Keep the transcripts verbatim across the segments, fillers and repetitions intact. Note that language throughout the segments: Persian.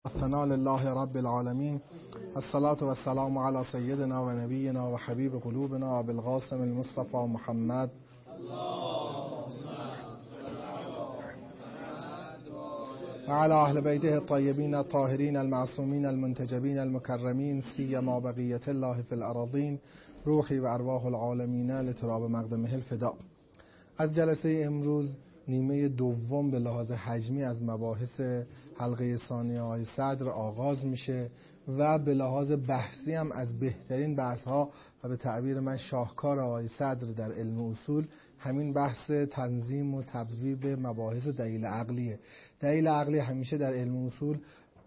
ثنا لله رب العالمين الصلاة والسلام على سيدنا و نبینا و حبیب قلوبنا بالقاسم المصطفى محمد و على اهل بیته الطیبین الطاهرین المعصومین المنتجبین المکرمین سیما بقیة الله فی الأراضین روحی و ارواح العالمین لتراب مقدمه الفداء. از جلسه امروز نیمه دوم به لحاظ حجمی از مباحث حلقه ثانیه آقای صدر آغاز میشه و به لحاظ بحثی هم از بهترین بحث ها و به تعبیر من شاهکار آقای صدر در علم اصول همین بحث تنظیم و تبویب مباحث دلیل عقلیه. دلیل عقلی همیشه در علم اصول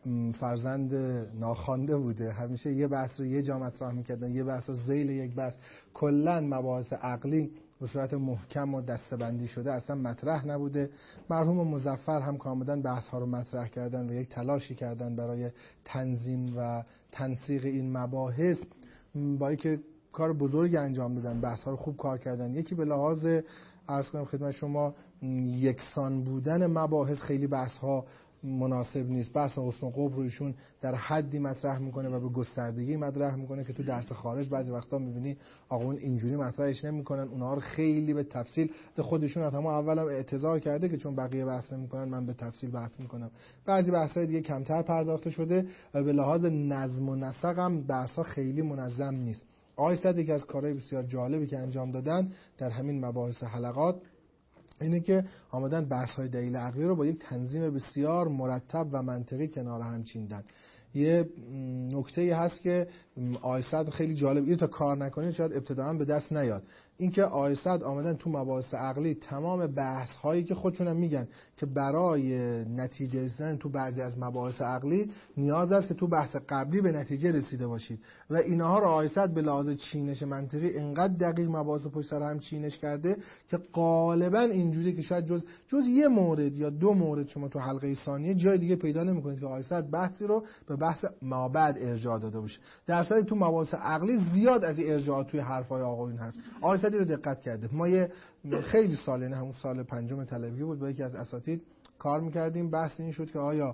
فرزند ناخوانده بوده، همیشه یه بحث رو یه جا مطرح میکردن، یه بحث رو ذیل یک بحث. کلا مباحث عقلی به صورت محکم و دسته‌بندی شده اصلا مطرح نبوده. مرحوم مظفر هم کاملا بحث ها رو مطرح کردن و یک تلاشی کردن برای تنظیم و تنسیق این مباحث، با اینکه کار بزرگی انجام دادن، بحث ها رو خوب کار کردن. یکی به لحاظ عرض کنم خدمت شما یکسان بودن مباحث، خیلی بحث ها مناسب نیست. بحث حسن و قبح رو ایشون در حدی مطرح میکنه و به گستردگی مطرح میکنه که تو درس خارج بعضی وقتا میبینی آقایون اینجوری مطرحش نمیکنن، اونها رو خیلی به تفصیل خودشون از همون اولم اعتذار کرده که چون بقیه بحث نمیکنن من به تفصیل بحث میکنم. بعضی بحث‌های دیگه کمتر پرداخته شده و به لحاظ نظم و نسق هم بحث‌ها خیلی منظم نیست. آقای صدر یکی از کارهای بسیار جالبی که انجام دادن در همین مباحث حلقات اینه که آمدن بحث‌های دلیل عقلی رو با یک تنظیم بسیار مرتب و منطقی کنار هم چیندن. یه نکته‌ای هست که آقای صدر خیلی جالب، اینو تا کار نکنید شاید ابتداً به دست نیاد، اینکه آقای صدر آمدن تو مباحث عقلی تمام بحث هایی که خودشون هم میگن که برای نتیجه رسیدن تو بعضی از مباحث عقلی نیاز است که تو بحث قبلی به نتیجه رسیده باشید و اینها رو آقای صدر به لحاظ چینش منطقی انقدر دقیق مباحث پشت سر هم چینش کرده که غالبا اینجوری که شاید جز جز یه مورد یا دو مورد شما تو حلقه ثانیه جای دیگه پیدا نمی‌کنید که آقای صدر بحثی رو به بحث مابعد ارجاع داده باشه. در صورتی تو مباحث عقلی زیاد از این ارجاعات توی حرفای آقایون هست. آقای صدر رو دقت کرده. ما یه خیلی سال، یعنی همون سال پنجم طلبی بود، با یکی از اساتید کار میکردیم. بحث این شد که آیا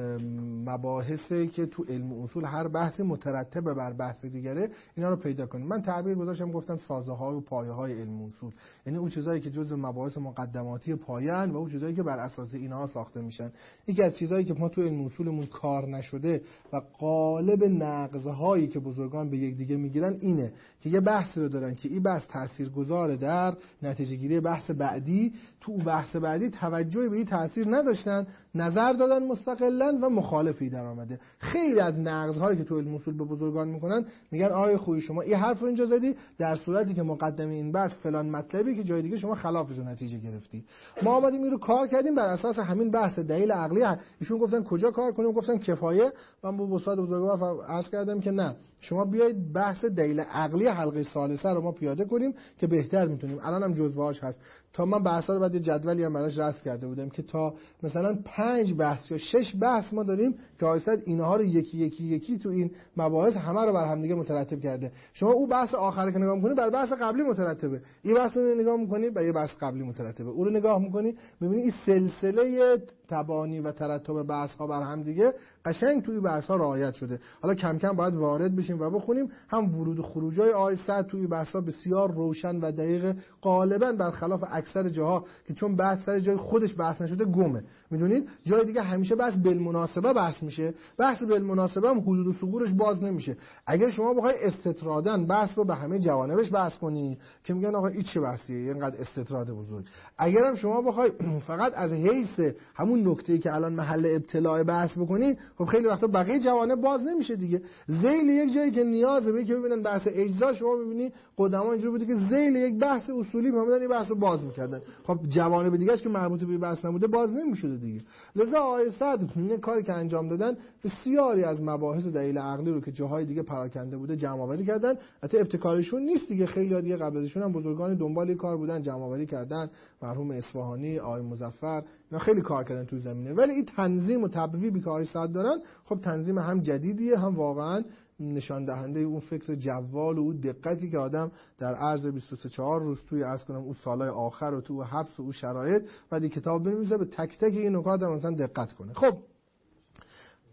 مباحثی که تو علم اصول هر بحثی مترتبه بر بحث دیگره اینا رو پیدا کنیم. من تعبیر گذاشتم گفتم سازه های و پایه های علم اصول، یعنی اون چیزایی که جزء مباحث مقدماتی پایه‌اند و اون چیزایی که بر اساس اینها ساخته میشن. یکی از چیزایی که ما تو علم اصولمون کار نشده و غالب نقض‌هایی که بزرگان به یک دیگه میگیرن اینه که یه بحثی رو دارن که این بحث تاثیرگذاره در نتیجه گیری بحث بعدی، تو بحث بعدی توجهی به این تاثیر نداشتن، نظر دادن مستقلاً و مخالفی در آمده. خیلی از نقض‌هایی که تو علم اصول به بزرگان میکنن میگن آیه خوی شما این حرف رو اینجا زدی در صورتی که مقدمه این بحث فلان مطلبی که جای دیگه شما خلافش رو نتیجه گرفتی. ما آمدیم این رو کار کردیم بر اساس همین بحث دلیل عقلی. ایشون گفتن کجا کار کنیم، گفتن کفایه. من با استاد بزرگوار عرض کردم که نه، شما بیایید بحث دلیل عقلی حلقه ثالثه رو ما پیاده کنیم که بهتر میتونیم. الان هم جزوهاش هست. تا من بحثا رو بعد یه جدولی هم براش رسم کرده بودم که تا مثلا پنج بحث یا شش بحث ما داریم که آقای صدر اینها رو یکی یکی یکی تو این مباحث همه رو بر هم دیگه مترتب کرده. شما اون بحث آخر که نگاه می‌کنید بر بحث قبلی مترتبه، این بحث رو نگاه می‌کنید بر یه بحث قبلی مترتبه، اون رو نگاه می‌کنید می‌بینید این سلسله تبانی و ترتب بحث‌ها بر هم دیگه قشنگ توی بحث‌ها رعایت شده. حالا کم کم باید وارد بشیم و بخونیم. هم ورود و خروج‌های آقای صدر توی بحث‌ها بسیار روشن و دقیق، غالباً برخلاف اکثر جاها که چون بحث سر جای خودش بحث نشده گمه. میدونید جای دیگه همیشه بحث بالمناسبه بحث میشه، بحث بالمناسبه هم حدود و ثغورش باز نمیشه. اگر شما بخوای استطرادن بحث رو به همه جوانبش بحث کنی که میگن آقا این چه بحثیه اینقدر استطراد بزرگ، اگرم شما بخوای فقط از حیث همون نکته‌ای که الان محل ابتلاع بحث بکنی، خب خیلی وقتا بقیه جوانب باز نمیشه دیگه. ذیل یک جایی که نیازه به که ببینن بحث اجزا، شما ببینی قدما اینجوری بوده که ذیل یک بحث اصولی اومدن این بحث رو باز می‌کردن، خب جوانب دیگه‌اش که مربوط به بحث نبوده باز نمی‌شده دیگه. لذا آقای صدر این کاری که انجام دادن بسیاری از مباحث دلیل عقلی رو که جاهای دیگه پراکنده بوده جمع‌آوری کردن. البته ابتکارشون نیست دیگه، خیلی دیگه قبل ازشون هم بزرگان دنبال کار بودن جمع‌آوری کردن، مرحوم اصفهانی، آقای مظفر، اینا خیلی کار کردن تو زمینه. ولی این تنظیم و تبویبی که آقای صدر دارن خب تنظیم هم جدیدیه، هم واقعاً نشان دهنده اون فکر جوال و اون دقتی که آدم در عرض بیست و سه چهار روز توی عرض کنم اون سالهای آخر و تو حبس و اون شرایط بعد این کتاب بنویسه به تک تک این نکات مثلا دقت کنه. خب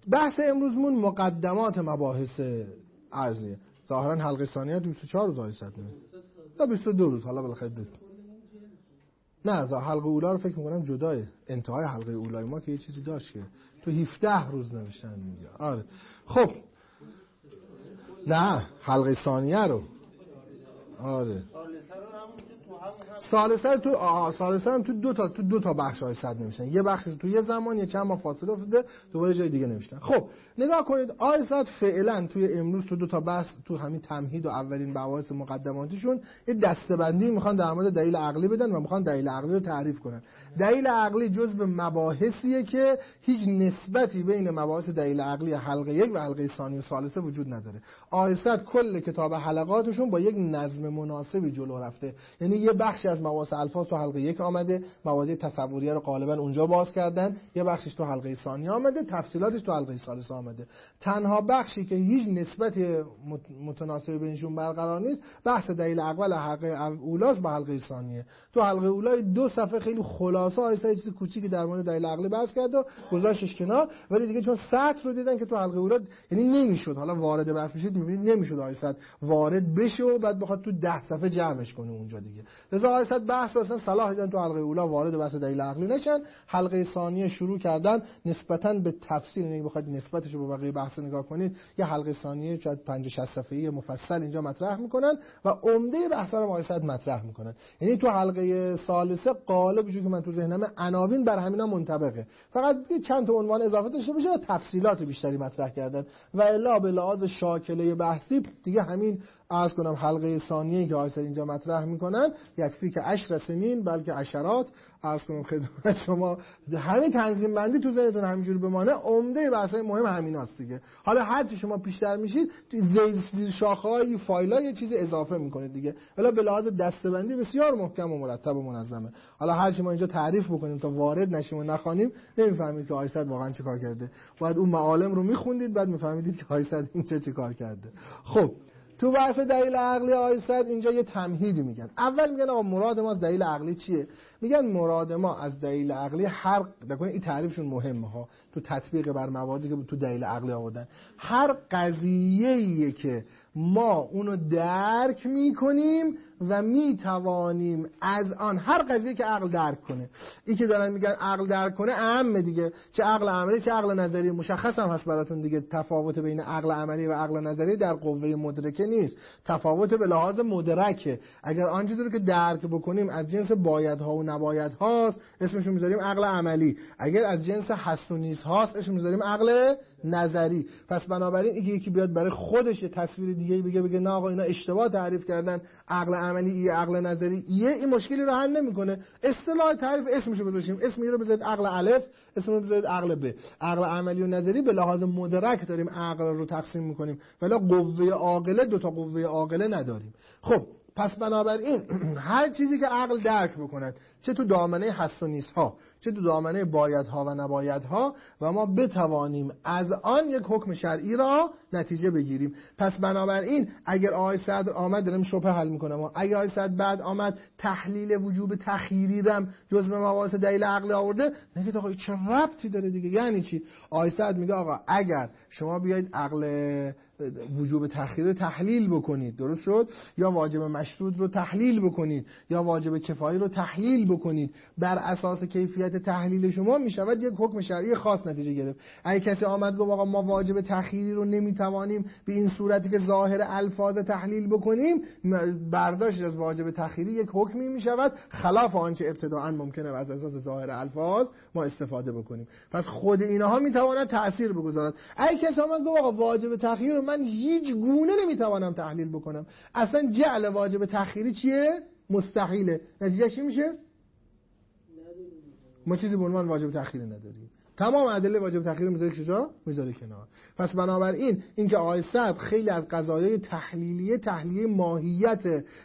بحث امروزمون مقدمات مباحث عزلیه. ظاهرا حلقه ثانیه بیست و چهار روز آیست نه یا بیست و دو روز، حالا بالاخره نه ظاهر حلقه اولا رو فکر میکنم جدای انتهای حلقه اولای ما که یه چیزی داشت که تو هفده روز نوشتن میگه. آره خب نه حلقه ثانیه رو آره ثالثه تو آها ثالثه هم تو دو تا تو دو تا بخش های صد نمیشن، یه بخشش تو یه زمان یه چند ماه فاصله افتاده دوباره جای دیگه نمیشن. خب نگاه کنید آیات فعلا توی امروز تو دو تا بحث تو همین تمهید و اولین مباحث مقدماتیشون یه دسته‌بندی میخوان در مورد دلیل عقلی بدن و میخوان دلیل عقلی رو تعریف کنن. دلیل عقلی جزء مباحثیه که هیچ نسبتی بین مباحث دلیل عقلی حلقه یک و حلقه ثانی و ثالثه وجود نداره. آیات کل کتاب حلقاتشون با یک نظم مناسبی جلو رفته، یعنی یه بخشی از مباحث الفاظ تو حلقه یک آمده، مباحث تصوریه رو غالبا اونجا باز کردن، یه بخشش تو حلقه ثانیه آمده، تفصیلاتش تو حلقه ثالثه آمده. تنها بخشی که هیچ نسبت متناسب بینشون برقرار نیست بحث دلیل عقل حلقه اولاست با حلقه ثانیه. تو حلقه اولا دو صفحه خیلی خلاصه آیسته چیز کوچیکی در مورد دلیل عقلی بحث کرد و گذاشتش کنار، ولی دیگه چون سطر رو دیدن که تو حلقه اولا یعنی نمیشد، حالا وارد بحث میشید میبینید نمیشد آیسته وارد بشه و بعد بخواد تو ده صفحه جمعش کنه اونجا دیگه. لذا آیسته بحث اصلا صلاح دیدن تو حلقه اولا وارد بحث دلیل عقلی نشن، حلقه ثانیه شروع کردن نسبتاً به تفصیل، یعنی بخواید نسبتش رو با بقیه بحث نگاه کنید یه حلقه ثانیه شاید پنجاه شصت صفحه‌ای مفصل اینجا مطرح میکنن و عمده بحثا رو آیسته مطرح میکنن. یعنی تو حلقه ثالثه غالب چون که من تو ذهنمه عناوین بر همینا منطبقه، فقط چند تا عنوان اضافه داشته بشه و تفصیلات بیشتری مطرح کردن و الا به لحاظ شاکله بحثی دیگه همین عرض کنم حلقه ثانیه‌ای که آیسته اینجا مطرح میکنن یکفی که عشر سنین بلکه عشرات عرض کنم خدمت شما همین تنظیم بندی تو ذهنتون همینجوری بمانه. عمده بحث‌های مهم همیناست دیگه. حالا هر چی شما بیشتر میشید تو زیر شاخه‌های فایل‌ها یه چیز اضافه میکنید دیگه، ولی به لحاظ دسته‌بندی بسیار محکم و مرتب و منظمه. حالا هر چی ما اینجا تعریف بکنیم تا وارد نشیم و نخوانیم نمیفهمید که آیسته واقعا چه کار کرده. باید اون معالم رو میخوندید بعد میفهمیدید که آیسته اینجا چه کار کرده. خب تو بحث دلیل عقلی آیسته اینجا یه تمهیدی میگن. اول میگن آقا مراد ما از دلیل عقلی چیه؟ میگن مراد ما از دلیل عقلی هر بکنید این تعریفشون مهمه ها تو تطبیق بر مواردی که تو دلیل عقلی آوردن، هر قضیه‌ایه که ما اونو درک میکنیم و میتوانیم از آن هر قضیه که عقل درک کنه. این که دارن میگن عقل درک کنه عامه دیگه، چه عقل عملی چه عقل نظری. مشخص هم هست براتون دیگه تفاوت بین عقل عملی و عقل نظری در قوه مدرکه نیست، تفاوت به لحاظ مدرکه. اگر آن چیزی رو که درک بکنیم از جنس بایدها و نبایدهاست اسمش رو میذاریم عقل عملی، اگر از جنس هست و نیست هاست اسمش رو میذاریم عقل نظری. پس بنابراین اینکه یکی بیاد برای خودش یه تصویر دیگه بگه بگه نه آقا اینا اشتباه تعریف کردن عقل عملی ای عقل نظری ایه، این مشکلی رو حل نمیکنه. اصطلاح تعریف اسمشو گذاشتیم، اسم رو بذارید عقل الف، اسم رو بذارید عقل ب. عقل عملی و نظری به لحاظ مدرک داریم عقل رو تقسیم میکنیم، ولی قوه عاقله دو تا قوه عاقله نداریم. خب پس بنابراین هر چیزی که عقل درک بکند چه تو دامنه هست و نیست ها چه تو دامنه بایدها و نبایدها و ما بتوانیم از آن یک حکم شرعی را نتیجه بگیریم. پس بنابراین اگر آقای صدر آمد دارم شبهه حل میکنم و اگر آقای صدر بعد آمد تحلیل وجوب تخییری رم جزء مباحث دلیل عقلی آورده نگید آقا چه ربطی داره دیگه. یعنی چی؟ آقای صدر میگه آقا اگر شما بیاید عقل وجوب تخییر رو تحلیل بکنید درست شد، یا واجب مشروط رو تحلیل بکنید یا واجب کفایی رو تحلیل بکنید، بر اساس کیفیت تحلیل شما میشود یک حکم شرعی خاص نتیجه گرفت. اگه کسی آمد گفت آقا ما واجب تخییری رو نمیتوانیم به این صورتی که ظاهر الفاظ تحلیل بکنیم، برداشت از واجب تخییری یک حکمی میشود خلاف آنچه ابتداءً ممکنه از اساس ظاهر الفاظ ما استفاده بکنیم. پس خود اینها میتواند تأثیر بگذارد. اگه کسی آمد گفت آقا واجب تخییر من هیچ گونه نمیتوانم تحلیل بکنم، اصلا جعل واجب تخییری چیه؟ مستحیله. نتیجه چی میشه؟ ما چیزی به عنوان واجب تخییری نداریم. تمام ادله واجب تخییر میذاره کجا؟ میذاره کنار. پس بنابراین اینکه آقای صدر خیلی از قضایای تحلیلیه تحلیل ماهیت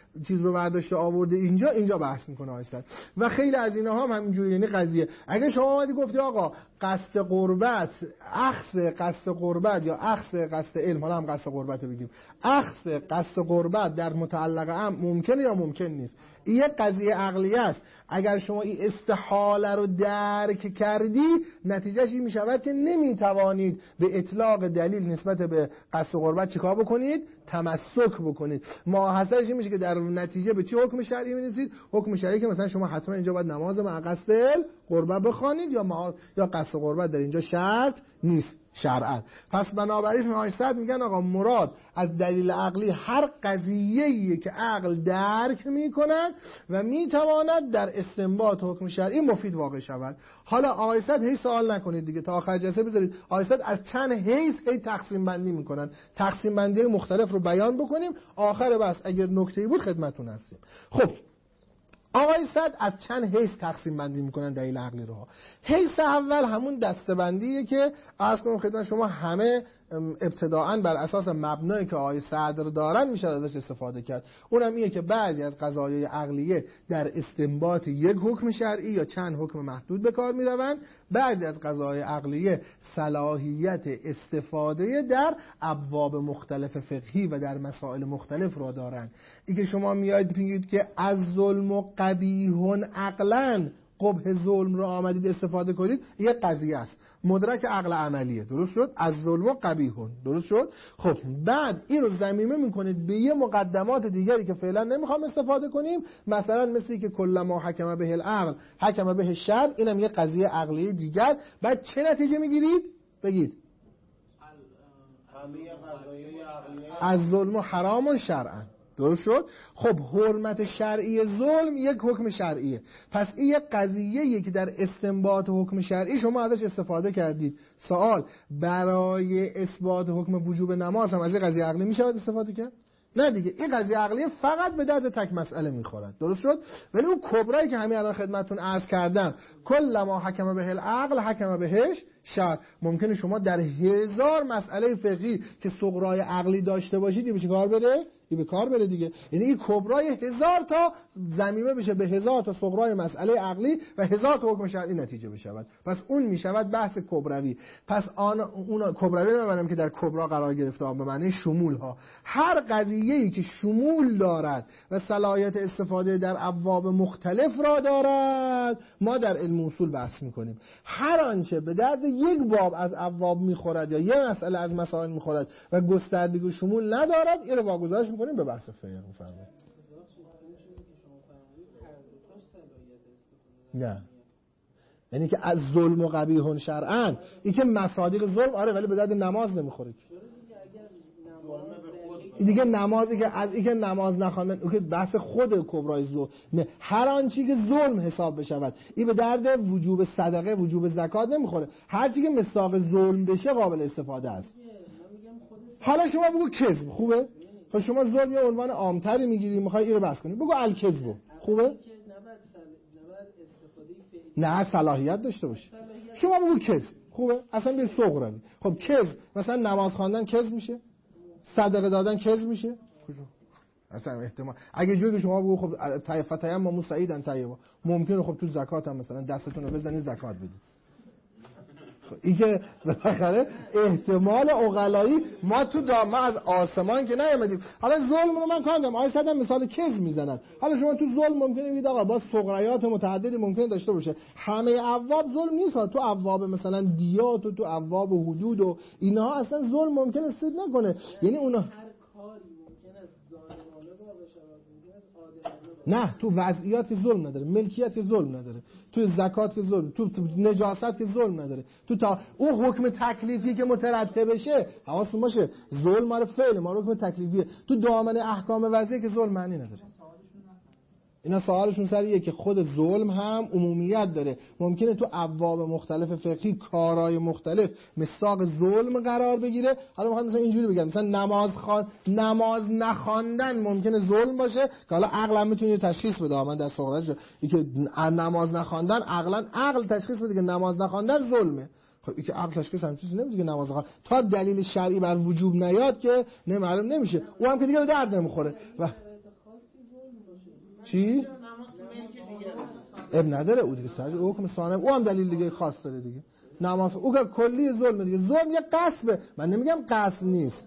چیز رو برداشته آورده اینجا اینجا بحث میکنه آیسد. و خیلی از اینها هم همینجوری، یعنی قضیه اگه شما اومدی گفتی آقا قصد قربت، اخذ قصد قربت یا اخذ قصد علم، حالا هم قصد قربت بگیم، اخذ قصد قربت در متعلق هم ممکنه یا ممکن نیست، این یک قضیه عقلیه است. اگر شما این استحاله رو درک کردی نتیجهش این میشود که نمیتوانید به اطلاق دلیل نسبت به قصد قربت چیکار بکنید؟ تمسک بکنید. ماحصلش این میشه که در نتیجه به چی حکم شرعی میرسید؟ حکم شرعی که مثلا شما حتما اینجا باید نماز مع قصد قربت بخوانید یا ما... یا قصد قربت در اینجا شرط نیست شرعا. پس بنابراین آیسد میگن آقا مراد از دلیل عقلی هر قضیه‌ای که عقل درک میکند و میتواند در استنباط حکم شرعی مفید واقع شود. حالا آیسد هی سوال نکنید دیگه، تا آخر جلسه بذارید آیسد از چند حیث هی تقسیم بندی میکنن، تقسیم بندی مختلف رو بیان بکنیم، آخر بس اگر نکته‌ای بود خدمتتون هستیم. خب آقای صد از چند حیث تقسیم بندی میکنن دلیل عقلی رو. حیث اول همون دسته‌بندیه که عرض کنم خدمت شما همه ابتداعاً بر اساس مبنایی که آقای صدر دارن میشه ازش استفاده کرد. اونم اینه که بعضی از قضایای عقلیه در استنباط یک حکم شرعی یا چند حکم محدود به کار میروند، بعضی از قضایای عقلیه صلاحیت استفاده در ابواب مختلف فقهی و در مسائل مختلف را دارن. این که شما میایید میگید که از ظلم و قبیح عقلاً قبح ظلم رو آمدید استفاده کنید، یک قضیه است مدرک عقل عملیه، درست شد؟ از ظلم و قبیحون، درست شد؟ خب بعد این رو ضمیمه میکنید به یه مقدمات دیگری که فعلا نمیخوام استفاده کنیم، مثلا مثلی که کل ما حکم به العقل حکم به الشرع، اینم یه قضیه عقلی دیگر. بعد چه نتیجه میگیرید؟ بگید از ظلم و حرام شرعا، درست شد؟ خب حرمت شرعی ظلم یک حکم شرعیه، پس این یک قضیه‌ایه که در استنباط حکم شرعی شما ازش استفاده کردید. سوال برای اثبات حکم وجوب نماز هم از این قضیه عقلی میشه استفاده کرد؟ نه دیگه، این قضیه عقلیه فقط به درد تک مسئله میخورد، درست شد؟ ولی اون کبرایی که همین الان خدمتتون عرض کردم کل ما حکم به العقل حکم بهش شرع، ممکنه شما در هزار مسئله فقهی که صغرای عقلی داشته باشید این بشه کار بده این به کار بره دیگه. یعنی این کبرای هزار تا ضمیمه بشه به هزار تا صغرای مسئله عقلی و هزار تا حکم شرعی نتیجه بشود، پس اون میشود بحث کبروی. پس آن اون کبروی رو می‌بینم که در کبرا قرار گرفته به معنی شمول ها. هر قضیه‌ای که شمول دارد و صلاحیت استفاده در ابواب مختلف را دارد ما در علم اصول بحث می‌کنیم. هر آنچه به درد یک باب از ابواب می‌خورد یا یک مسئله از مسائل می‌خورد و گستردگی و شمول ندارد این رو واگذارش می‌کنیم به بحث فقه. می‌فرمایید نه، یعنی که از ظلم و قبیح شرعاً این که مصادیق ظلم آره ولی به درد نماز نمیخوره دیگه. نمازی که از این که نماز نخواندن اون که بحث خود کبرای ظلم نه، هر آنچه که ظلم حساب بشود این به درد وجوب صدقه وجوب زکات نمیخوره، هر چی که مصداق ظلم بشه قابل استفاده است. حالا شما بگو کذب خوبه؟ خب شما ظلم یه عنوان عامتری میگیری میخوای این رو بحث کنی، بگو الکذب خوبه؟ نه صلاحیت داشته باشه. شما بگو کذب خوبه؟ اصلا به صغرا. خب کذب مثلا نماز خواندن کذب میشه؟ صدقه دادن کذب میشه؟ کجا؟ اصلا احتمال اگه جوری که شما بگو خب طایفتیم ما مسعیدن طیبا، ممکنه خب تو زکات هم مثلا دستتون رو بزنید زکات بدید. این که بالاخره احتمال عقلایی ما تو دامه از آسمان که نیامدیم. حالا ظلم رو من کاندم آیه صدم مثال کذب میزنن. حالا شما تو ظلم ممکنه بگید آقا با صغرایات متعددی ممکنه داشته باشه، همه ابواب ظلم نیست. تو ابواب مثلا دیات و تو ابواب حدود و اینها اصلا ظلم ممکنه استفاده نکنه، یعنی اونا نه تو وضعیات که ظلم نداره، ملکیت که ظلم نداره، تو زکات که ظلم، تو نجاست که ظلم نداره، تو تا اون حکم تکلیفی که مترتب بشه حواستون باشه ظلم ما رو فعل ما رو حکم تکلیفیه، تو دامن احکام وضعی که ظلم معنی نداره. اینا سوالشون سریه که خود ظلم هم عمومیت داره، ممکنه تو ابواب مختلف فقهی کارهای مختلف مصداق ظلم قرار بگیره. حالا میخوام مثلا اینجوری بگم مثلا نماز خوان نماز نخواندن ممکنه ظلم باشه که حالا عقلا میتونه تشخیص بده. من در صغرش اینکه نماز نخواندن عقلا عقل تشخیص بده که نماز نخواندن ظلمه. خب این که عقل تشخیص هم چیزی نمیده که نماز نخوان تا دلیل شرعی بر وجوب نیاد که نه معلوم نمیشه، اون هم که دیگه به درد نمیخوره. و چی؟ اب نداره او دیگه سرج او حکم ثانوی، او هم دلیل دیگه خاص داره دیگه. نماز او که کلی ظلم دیگه. ظلم یه غصبه، من نمیگم غصب نیست،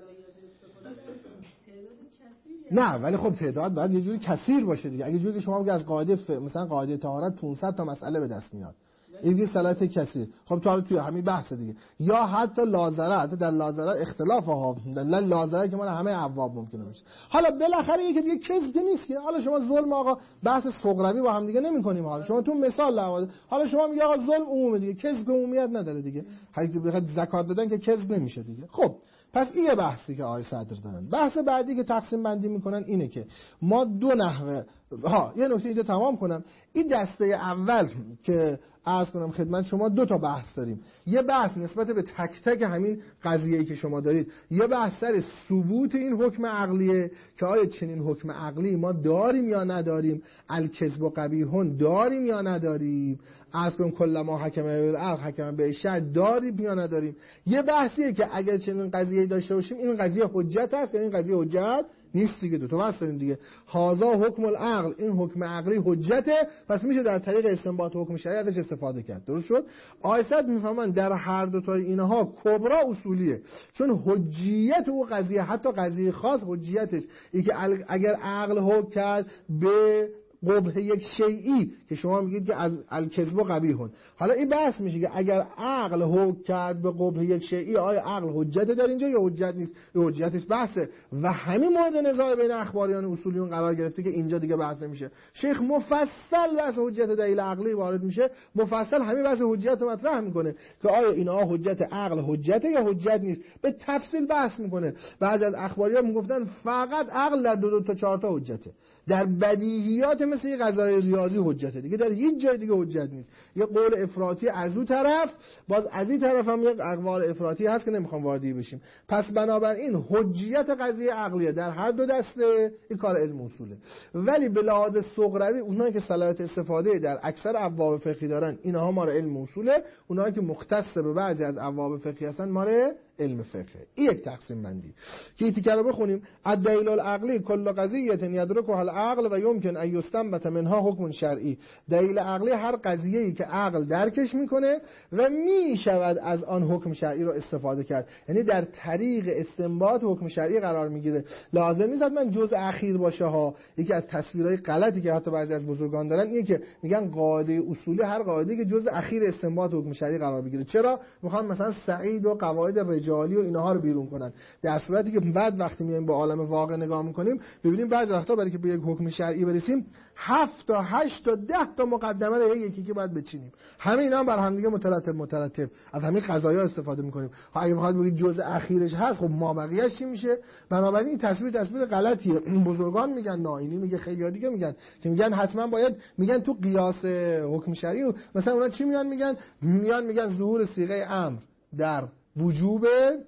نه ولی خب تعداد باید یه جوری کثیر باشه دیگه. اگه جوری که شما بگید از قاعده ف... مثلا قاعده طهارت پانصد تا مسئله به دست میاد، این دیگه صلاحیت کثیر. خب تا توی همین بحث دیگه. یا حتی لازره، حتی در لازره اختلاف ها، در لازره که ما همه ابواب ممکنه باشه. حالا بالاخره یکی دیگه کذب نیست که حالا شما ظلم آقا بحث صغروی با هم دیگه نمی‌کنیم. حالا شما تو مثال لحاظ حالا شما میگه آقا ظلم عمومی دیگه، کذب عمومیت نداره دیگه. اگه بخواد زکات دادن که کذب نمیشه دیگه. خب پس این یه بحثی که آقای صدر دارن. بحث بعدی که تقسیم بندی میکنن اینه که ما دو نحوه ها یه نکته اینجا تمام کنم. این دسته اول که عرض کنم خدمت شما دو تا بحث داریم. یه بحث نسبت به تک تک همین قضیه‌ای که شما دارید، یه بحث سر ثبوت این حکم عقلیه که آیا چنین حکم عقلی ما داریم یا نداریم، الکذب و قبیحون داریم یا نداریم، عرض کنم کل ما حکم بالعقل حکم بالشرع داریم یا نداریم. یه بحثیه که اگر چنین قضیه‌ای داشته باشیم این قضیه حجت است یا این قضیه حجت نیست دیگه. دو تا بحث داریم دیگه. هذا حکم العقل، این حکم عقلی حجته، پس میشه در طریق استنباط حکم شرعی ازش استفاده کرد. درست شد؟ آیسد میفهمن در هر دو تا اینها کبرا اصولیه، چون حجیت او قضیه، حتی قضیه خاص حجیتش این که اگر عقل حکم کرد به قبح یک شیئی که شما میگید که از الکذب و قبیحون، حالا این بحث میشه که اگر عقل حکم کرد به قبح یک شیئی آیا عقل حجت در اینجا یا حجت نیست؟ یا حجتش بحثه و همین مورد نزاع بین اخباریان و اصولیون قرار گرفته که اینجا دیگه بحث نمیشه. شیخ مفصل بحث حجت دلیل عقلی وارد میشه، مفصل همین بحث حجت رو مطرح میکنه که آیا اینها حجت عقل حجته یا حجت نیست، به تفصیل بحث میکنه. بعضی از اخباریان میگفتن فقط عقل در دو, دو تا چهار تا حجته، در بدیهیات مثل یه قضای ریاضی حجته دیگه، در هیچ جای دیگه حجت نیست. یه قول افراطی از اون طرف، باز از این طرف هم یه اقوال افراطی هست که نمیخوام واردی بشیم. پس بنابراین حجیت قضیه عقلیه در هر دو دسته این کار علم اصوله. ولی به لحاظ صغروی اونایی که صلاحیت استفاده در اکثر ابواب فقهی دارن اینها ما رو علم اصوله، اونایی که مختص به بعضی از ابواب فقهی هستن ما رو علم فقه. این یک تقسیم بندی که این تیکه رو بخونیم. الدلیل العقلی کل قضیه یدرکها العقل و یمکن ان یستنبط منها حکم شرعی. دلیل عقلی هر قضیه‌ای که عقل درکش میکنه و میشود از آن حکم شرعی رو استفاده کرد، یعنی در طریق استنباط حکم شرعی قرار میگیره. لازم نیست من جزء اخیر باشه ها. یکی از تصویرهای غلطی که حتی بعضی از بزرگان دارن اینه که میگن قاعده اصولی هر قاعده‌ای که جزء اخیر استنباط حکم شرعی قرار بگیره. چرا میخوان مثلا سعید و قواعد رجالی و اینها رو بیرون کنن، در صورتی که بعد وقتی میایم با عالم واقع نگاه میکنیم ببینیم بعضی وقتا برای که به یک حکم شرعی برسیم هفت تا هشت تا ده تا مقدمه رو یکی که باید بچینیم. همه اینا هم بر هم دیگه مترتب مترتب از همین قضایا استفاده میکنیم. خب اگه بخواد بگید جزء اخیرش هست، خب ما بقیه‌اش چی میشه؟ بنابراین این تصویر تصویر غلطیه. بزرگان میگن، نائینی میگه، خیلی دیگه میگن که میگن حتما باید میگن تو قیاس حکم شرعی مثلا اونا چی میگن؟ میگن میان میگن ظهور صیغه امر در وجوب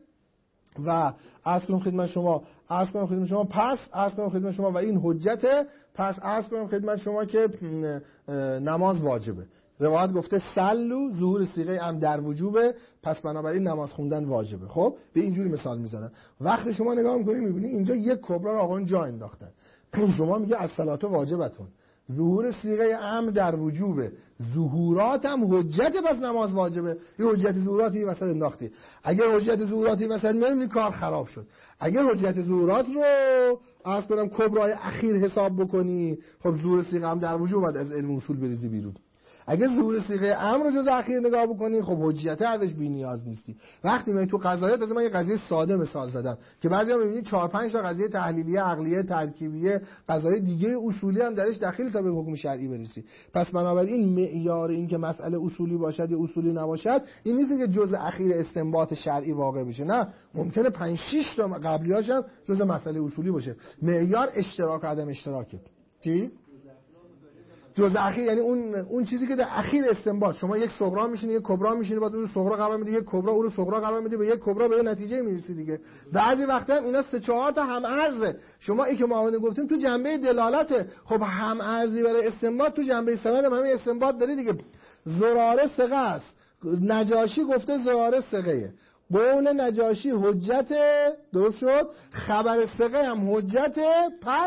و عرض کنم خدمت شما عرض کنم خدمت شما پس عرض کنم خدمت شما و این حجته، پس عرض کنم خدمت شما که نماز واجبه. روایت گفته سلو ظهور صیغه ام در وجوبه، پس بنابراین نماز خوندن واجبه. خب به اینجوری مثال میزنن. وقتی شما نگاه میکنید میبینید اینجا یک کبرا رو آقایون جا انداختن. شما میگه الصلاه واجبتون، ظهور صیغه ام در وجوبه، ظهورات هم حجت، پس نماز واجبه. یه حجت ظهوراتی وسط انداختی. اگر حجت ظهوراتی وسط میاریم کار خراب شد. اگر حجت ظهورات رو عرض کنم کبرای اخیر حساب بکنی، خب ظهور صیغه ام در وجوب بعد از علم اصول بریزی بیرون. اگه ظهور صیغه امر رو جز اخیر نگاه بکنی، خب حجیت ازش بی‌نیاز نیستی. وقتی من تو قضايا از من یه قضیه ساده مثال زدم که بعضیا می‌بینید چهار پنج تا قضیه تحلیلیه، عقلیه، ترکیبیه، قضایای دیگه اصولی هم درش داخل تا به حکم شرعی برسی. پس بنابراین معیار این که مسئله اصولی باشد یا اصولی نباشد این نیست که جز اخیر استنباط شرعی واقع بشه. نه، ممکنه پنج شش تا قبلیاش هم جز مسئله اصولی باشه. معیار اشتراک عدم اشتراکه. چی؟ جزء اخیر یعنی اون اون چیزی که در اخیر استنباط شما یک صغرا میشینی یک کبرا میشینی بعد اون صغرا قرار میدی یک کبرا اون رو صغرا قرار میدی به یک کبرا به نتیجه میرسی دیگه. بعضی وقتا هم اینا سه چهار تا هم ارزه. شما ای که معاون گفتیم تو جنبه دلالته، خب هم ارزی برای استنباط تو جنبه سند هم همین استنباط داری دیگه. زراره ثقه است، نجاشی گفته زراره ثقه، قول نجاشی حجت، درست شد، خبر ثقه هم حجت، پس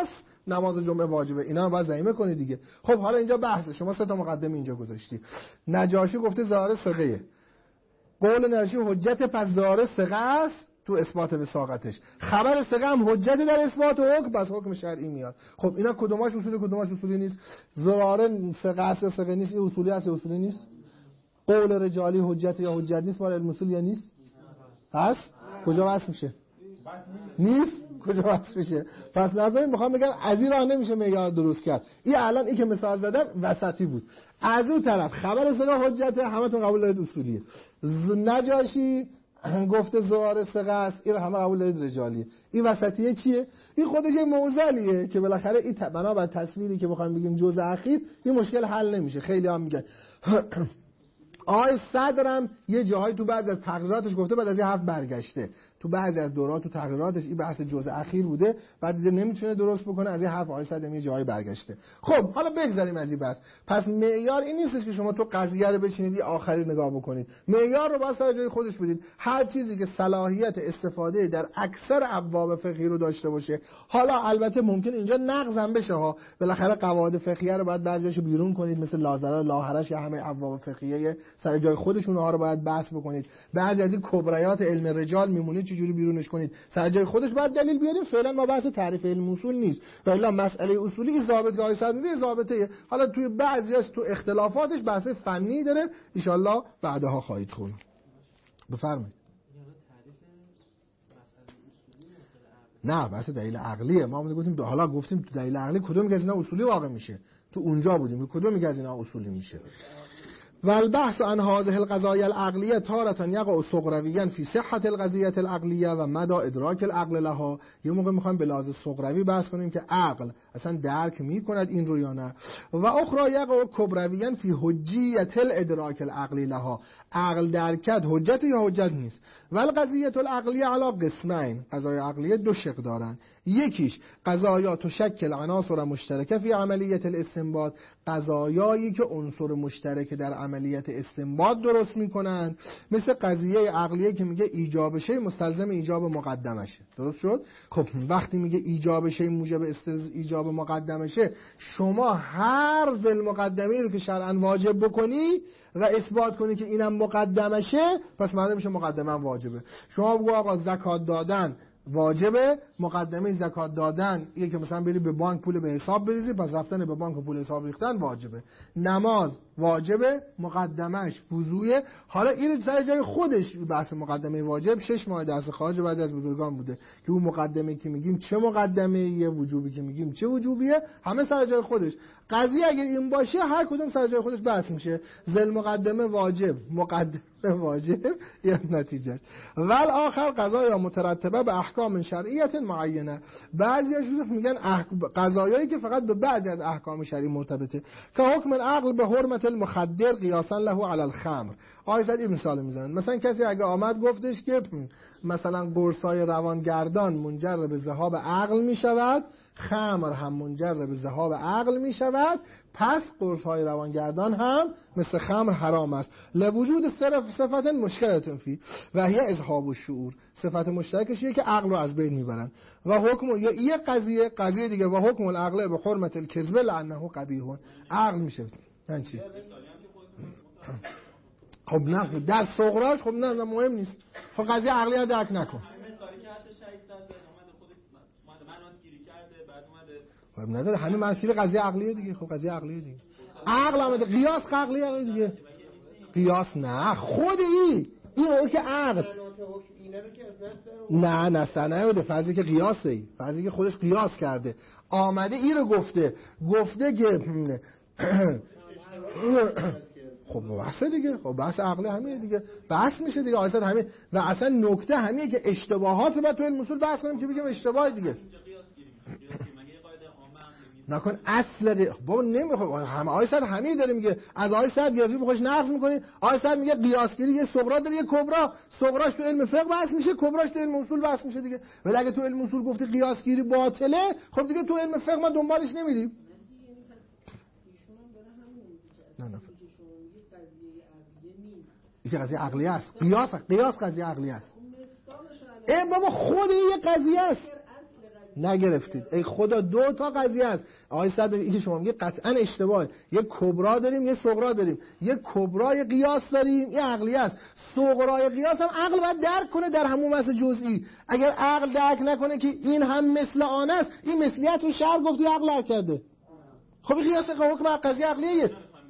نماز جمعه واجبه، اینا رو باید ضمیمه کنی دیگه. خب حالا اینجا بحثه، شما سه تا مقدمه اینجا گذاشتی. نجاشی گفته ظاهر ثقه، قول نجاشی حجت، پس ظاهر ثقه است تو اثبات وثاقتش، خبر ثقه هم حجت در اثبات حکم، پس حکم شرعی میاد. خب اینا کدوماش اصولی کدوماش اصولی نیست؟ ظاهر ثقه است یا ثقه نیست؟ این اصولی است یا اصولی نیست؟ قول رجالی حجت یا حجت نیست برای علم اصول یا نیست؟ پس کجا وصل میشه؟ نیست. کجا وصل میشه؟ پس نظرین میخوام بگم از این راه نمیشه معیار درست کرد. این الان این که مثال زدم وسطی بود. از اون طرف خبر ثقه حجت، همتون قبول دارید اصولیه. نجاشی گفته ظاهر ثقه است، این همه قبول دارید رجالیه. این وسطیه چیه؟ این خودش یه معضلیه که بالاخره این بنابر تصویری که بخوایم بگیم جزء اخیر این مشکل حل نمیشه. خیلی هم میگن آقای صدرم یه جاهایی تو بعد از تقریراتش گفته بعد از این حرف برگشته، تو بعضی از دورات تو تقریراتش این بحث جزء اخیر بوده، بعد دیگه نمیتونه درست بکنه، از این حرف آقای صدرم یه جایی برگشته. خب حالا بگذاریم از این بحث. پس معیار این نیستش که شما تو قضیه رو بچینید آخری نگاه بکنید، معیار رو باید سر جای خودش بدید. هر چیزی که صلاحیت استفاده در اکثر ابواب فقهی رو داشته باشه، حالا البته ممکن اینجا نقض هم بشه ها، بالاخره قواعد فقهیه رو باید بعضیاشو بیرون کنید، مثل لازره لاهرش یا همه ابواب فقهیه سر جای خودشون ها رو باید بحث بکنید. بعضی از این کبریات علم رجال میمونه چجوری بیرونش کنید، سر جای خودش باید دلیل بیاریم. فعلا ما بحث تعریف علم اصول نیست، ولی مسئله اصولی این ضابطگاهی صدری ضابطه. حالا توی بعضیاش تو اختلافاتش بحث فنی داره، ان شاء الله بعدها خواهید خوند. بفرمایید. نه بحث دلیل عقلیه. ما هم گفتیم حالا گفتیم تو دلیل عقلی کدوم از اینا اصولی واقع میشه، تو اونجا بودیم کدوم از اینا اصولی میشه. والبحث عن هذه القضايا العقلية تارة يقع صغرويا في صحة القضية العقلية و مدى ادراک العقل لها. یه موقع میخوایم به لحاظ صغروی بحث کنیم که عقل اصلا درک میکند این رو یا نه، و اخرى يقع كبرويا في حجیة الادراک العقلی لها، عقل درکت حجت یا حجت نیست. والقضیة العقلیة على قسمین، قضایای عقلیه دو شق دارن. یکیش قضایا تشکل عناصر مشترکه فی عملیت الاستنباط، قضایایی که عنصر مشترک در عملیت استنباط درست میکنن، مثل قضیه عقلیه که میگه ایجاب شی مستلزم ایجاب مقدمشه. درست شد؟ خب وقتی میگه ایجاب شی موجب ایجاب مقدمشه، شما هر ذل مقدمه رو که شرعاً واجب بکنی و اثبات کنی که اینم مقدمشه، پس معنی میشه مقدمه واجبه. شما بگو آقا زکات دادن واجبه، مقدمه زکات دادن یه که مثلا بری به بانک پول به حساب بریزی، پس رفتن به بانک پول حساب ریختن واجبه. نماز واجبه، مقدمهش وضوئه. حالا این سر جای خودش بحث مقدمه واجب شش ماه درس خارج بعد از بزرگان بوده که اون مقدمه که میگیم چه مقدمه یه، وجوبی که میگیم چه وجوبیه، همه سر جای خودش. قضیه اگه این باشه هر کدوم سر جای خودش بحث میشه. ذل مقدمه واجب، مقدمه واجب یا نتیجهش. ول آخر قضایا مترتبه به احکام شرعیت معینه. بعضیاش میگن قضایایی که فقط به بعضی از احکام شرعی مرتبطه، که حکم العقل به حرمت المخدر قیاسا له علی الخمر. آیه این مثال میزنن، مثلا کسی اگه آمد گفتش که مثلا قرصای روانگردان منجر به ذهاب عقل میشود، خمر هم منجر به ذهاب عقل می شود، پس قرص‌های روانگردان هم مثل خمر حرام است. لوجود صرف صفت مشکلتون فی و هی اذهاب الشعور، صفت مشترکشیه که عقل رو از بین میبرن. و حکم یا یه قضیه قضیه دیگه و حکم العقل به حرمت الکذب لانه قبیح، عقل میشه یعنی چی؟ خب نه در صغراش خب نه مهم نیست. خب قضیه عقلی رو درک نکن. خب نداره همین مسئله قضیه عقلیه دیگه. خب قضیه عقلیه دیگه. عقل آمده قیاس عقلیه دیگه. قیاس نه خود این این که عقل نه نه نه نه فرضی که قیاسه، ای فرضی که خودش قیاس کرده آمده این رو گفته گفته که خب بحث دیگه. خب بحث عقلی همینه دیگه، بحث میشه دیگه اصلا همین. و اصلا نکته همینه که اشتباهات رو بعد تو علم اصول بحث کنیم که بگیم اشتباه دیگه نکن. اصل بابا نمیخوام همه آیه صد همین داره میگه. از آیه صد گرفتی بخوش نقض میکنی. آیه صد میگه قیاسگیری یه صغرا داره یه کبرا. صغراش تو علم فقه بحث میشه، کبراش تو علم اصول بحث میشه دیگه. ولی اگه تو علم اصول گفتی قیاسگیری باطله، خب دیگه تو علم فقه ما دنبالش نمیدیم. نه نه این قضیه عقلی است. قیاس قیاس قضیه عقلی است. ای بابا خود این یه قضیه است. نگرفتید. ای خدا دو تا قضیه است. آقای صدر این که شما میگه قطعا اشتباهه. یه کبرا داریم، یه صغرا داریم. یه کبرای قیاس داریم، یه عقلی است. صغرای قیاس هم عقل باید درک کنه در همون مثل جزئی. اگر عقل درک نکنه که این هم مثل آن است، این مثلیت رو شرع گفتی عقل درک کرده. خب این قیاس حکم قضیه عقلیه.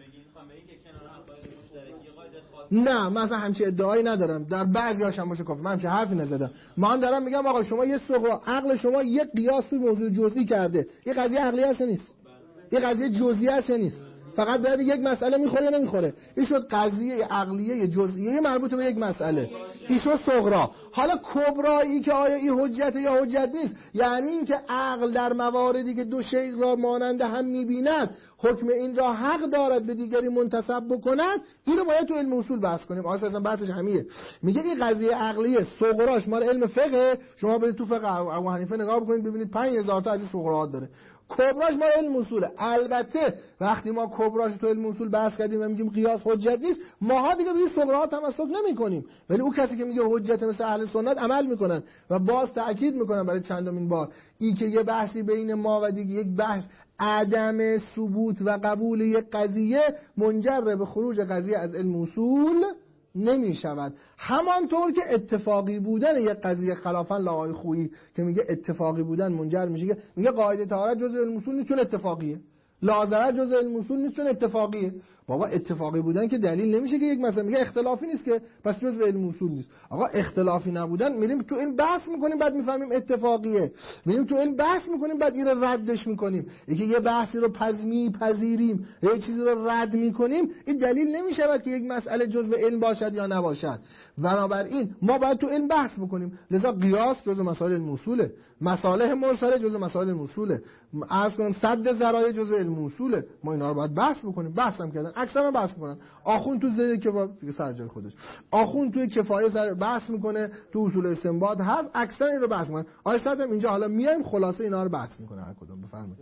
نه مثلا همچین ادعایی ندارم، در بعضی هاش هم باشه کافی. من همچین حرفی نزدم. من دارم میگم آقا شما یه صغرا عقل شما یک قیاس توی موضوع جزئی کرده، یه قضیه عقلی هست نیست، یه قضیه جزئی هست نیست، فقط باید یک مسئله میخوره یا نمیخوره. این شد قضیه عقلیه جزئیه مربوط به یک مسئله، این شد صغرا. حالا کبرایی که آیا این حجت یا حجت نیست، یعنی اینکه عقل در مواردی که دو شیء را مانند هم میبیند حکم این را حق دارد به دیگری منتسب بکند، این رو باید تو علم اصول بحث کنیم. اصلا بحثش همیه. میگه این قضیه عقلیه صغراش مال علم فقه، شما برید تو فقه ابو حنیفه نگاه بکنید ببینید پنج هزار تا از این صغراات داره. کبراش ما علم اصوله. البته وقتی ما کبراش تو علم اصول بحث کردیم و میگیم قیاس حجت نیست، ماها دیگه به این صغراها تمسک نمی‌کنیم، ولی اون کسی که میگه حجت مثل اهل سنت عمل میکنن و باز تاکید میکنن برای چندمین بار این که یه بحثی بین ما و دیگه یک بحث عدم ثبوت و قبول یک قضیه منجر به خروج قضیه از علم اصول نمی شود. همانطور که اتفاقی بودن یک قضیه خلافاً لآقای خویی که میگه اتفاقی بودن منجر میشه، که میگه قاعده طهارت جزء علم اصول نیست چون اتفاقیه، لازرت جزء علم اصول نیست چون اتفاقیه. بابا اتفاقی بودن که دلیل نمیشه که یک مثلا میگه اختلافی نیست که پس جزء علم اصول نیست. آقا اختلافی نبودن میریم تو این بحث میکنیم بعد میفهمیم اتفاقیه، میریم تو این بحث میکنیم بعد این رو ردش میکنیم. اینکه یه بحثی رو پذمی پذیریم یا یه چیزی رو رد میکنیم، این دلیل نمیشه که یک مسئله جزء علم باشد یا نباشد. بنابراین ما باید تو این بحث بکنیم. لذا قیاس جزء مسائل علم اصوله، مصالح مرسله جزء مسائل علم اصوله، عرض کنم سد ذرایع جزء علم اصوله. ما اینا رو باید بحث بکنیم. بحث هم کردن اکثرا بحث میکنن. آخوند تو زیر که سر جای خودش، آخوند توی کفایه سر بحث میکنه، تو اصول استنباط هست، اکثرا این رو بحث میکنن. آیه صدم اینجا حالا میایم خلاصه اینا رو بحث میکنه هر کدوم. بفرمایید.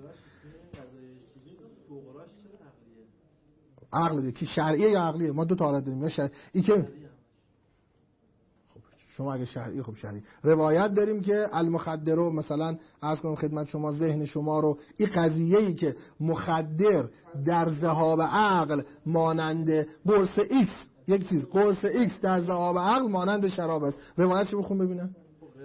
عقلیه کی شرعیه یا عقلیه؟ ما دو تا حالت داریم، یا شرعی این که شما اگه شرعی خب شرعی روایت داریم که المخدر رو مثلا عرض کنم خدمت شما ذهن شما رو این قضیه‌ای که مخدر در ذهاب عقل مانند قرص ایکس، یک چیز قرص ایکس در ذهاب عقل مانند شراب است. روایت چی بخون ببینم؟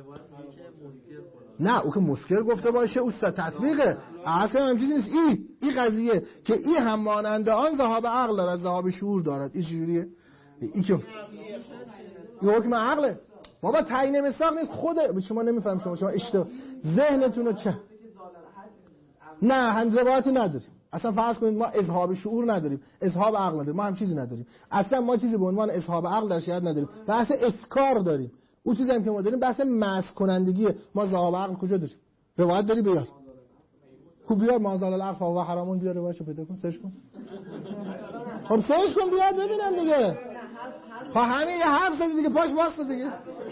نه او که مسکر گفته باشه او تطبیقه اصلا هم چیزی نیست. این این قضیه که این هم مانند آن ذهاب عقل دارد، ذهاب شعور دارد، این چجوریه؟ این که این حکم عقله. بابا تعیین مساق نیست، خود شما نمیفهم، شما شما اشتباه ذهنتون رو چه نه هم روایتی نداریم. اصلا فرض کنید ما اذهاب شعور نداریم، اذهاب عقل نداریم، ما هم چیزی نداریم. اصلا ما چیزی به عنوان اذهاب عقل در شریعت نداریم. بحث اسکار داریم. اون چیزی هم که ما داریم بحث مست کنندگیه. ما ذهاب عقل کجا داریم؟ روایت داری بیار. خوب بیار مازال العقل و حرامون بیار روایتشو پیدا کن، سرچ کن. خب سرچ کن بیار ببینم دیگه. خب همین یه حرف زدی دیگه، پاش واسه دیگه.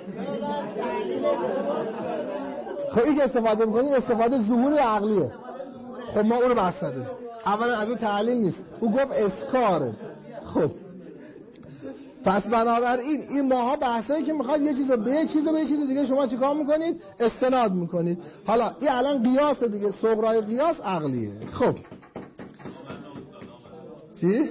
خب این که استفاده می‌کنی استفاده ظهور عقلیه. خب ما اون رو بحث نداریم. اولا از اون تعلیل نیست، او گفت اسکاره. خب پس بنابراین این ماها بحثایی که میخواد یه چیزو به یه چیزو به یه چیز دیگه شما چیکار میکنید؟ استناد میکنید. حالا این الان قیاس دیگه، صغرای قیاس عقلیه. خب چی؟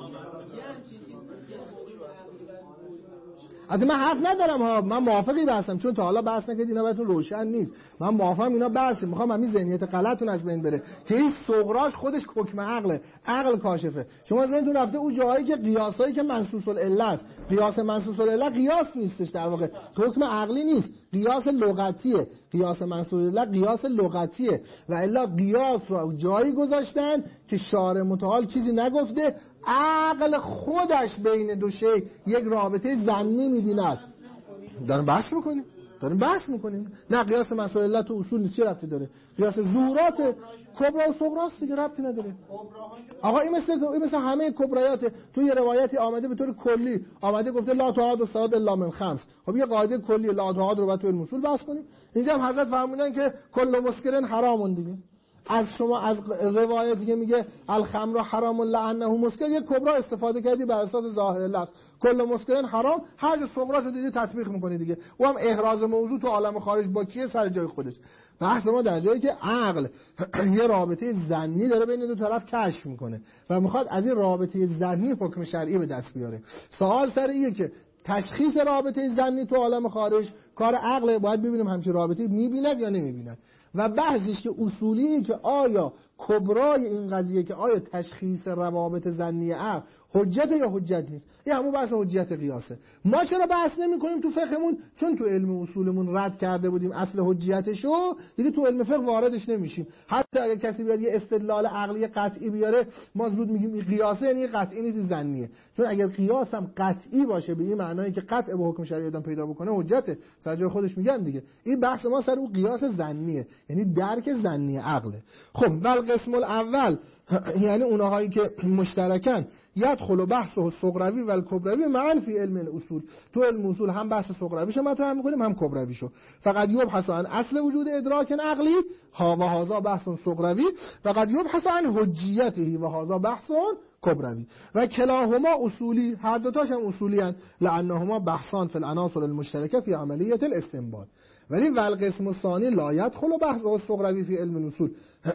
البته من حق ندارم ها، من موافقی بحثم، چون تا حالا بحث نکردید اینا براتون روشن نیست. من موافقم اینا بحثه، میخوام همین ذهنیت غلطتون از بین بره که این صغراش خودش حکم عقله، عقل کاشفه. شما ذهنتون رفته اون جاهایی که قیاسایی که منصوص العله است. قیاس منصوص العله قیاس نیستش، در واقع حکم عقلی نیست، قیاس لغتیه. قیاس منصوص العله قیاس لغتیه و الا قیاس رو جایی گذاشتن که شارع متعال چیزی نگفته، عقل خودش بین دو شی یک رابطه ظنی می‌بیند. داریم بحث می‌کنیم داریم بحث می‌کنیم نه قیاس منصوص العله تو اصول نیست، چه ربطی داره؟ قیاس ظهورات کبرا و صغراست دیگه، ربطی نداره. آقا این مثل این مثل همه کبرایات. تو یه روایتی آمده به طور کلی آمده گفته لا تعاد الصلاه الا من خمس. خب یه قاعده کلی لا تعاد رو بعد تو اصول بحث کنیم. اینجا هم حضرت فرمودن که کل مسکرن حرامون دیگه. از شما از روایتی که میگه الخمر حرام لعنه مسکر یک کبرا استفاده کردی بر اساس ظاهر لفظ، کل مسکرن حرام، هر جا صغراشو دیدی تطبیق میکنی دیگه. او هم احراز موضوع تو عالم خارج با کیه؟ سر جای خودش. بحث ما در جایی که عقل یه رابطه ظنی داره بین دو طرف کشف میکنه و میخواد از این رابطه ظنی حکم شرعی به دست بیاره. سوال سر اینه که تشخیص رابطه ظنی تو عالم خارج کار عقله، باید ببینیم همچین رابطه میبیند یا نمیبیند. و بحثش که اصولیه که آیا کبرای این قضیه که آیا تشخیص روابط ظنی عقل حجت یا حجت نیست، این همون بحث حجت قیاسه. ما چرا بحث نمی کنیم تو فقهمون؟ چون تو علم اصولمون رد کرده بودیم اصل حجتشو، دیگه تو علم فقه واردش نمیشیم. حتی اگه کسی بیاد یه استدلال عقلی قطعی بیاره، ما زود میگیم این قیاسه، یعنی قطعی نیست، ظنیه. چون اگر قیاس هم قطعی باشه به این معنایی که قطع به حکم شرعی آدم پیدا بکنه، حجته. سر جای خودش میگن دیگه. این بحث ما سر اون قیاس ظنیه، یعنی درک ظنی عقله. خب ول قسم الاول یعنی اونهایی که مشترکن یدخل بحث و صغروی و کبروی معا فی علم الاصول. تو علم اصول هم بحث صغرویشو مطرح میکنیم هم کبرویشو. فقط یبحث عن اصل وجود ادراک عقلی ها و هذا بحث صغروی، فقط یبحث عن حجیته و هذا بحث کبروی. و کلاهما اصولی، هر دو تاش هم اصولی ان لانهما بحثان فی العناصر المشترکه فی عملیه الاستنباط. ولی ول قسم الثانی لا يدخل بحث و صغروی فی علم الاصول.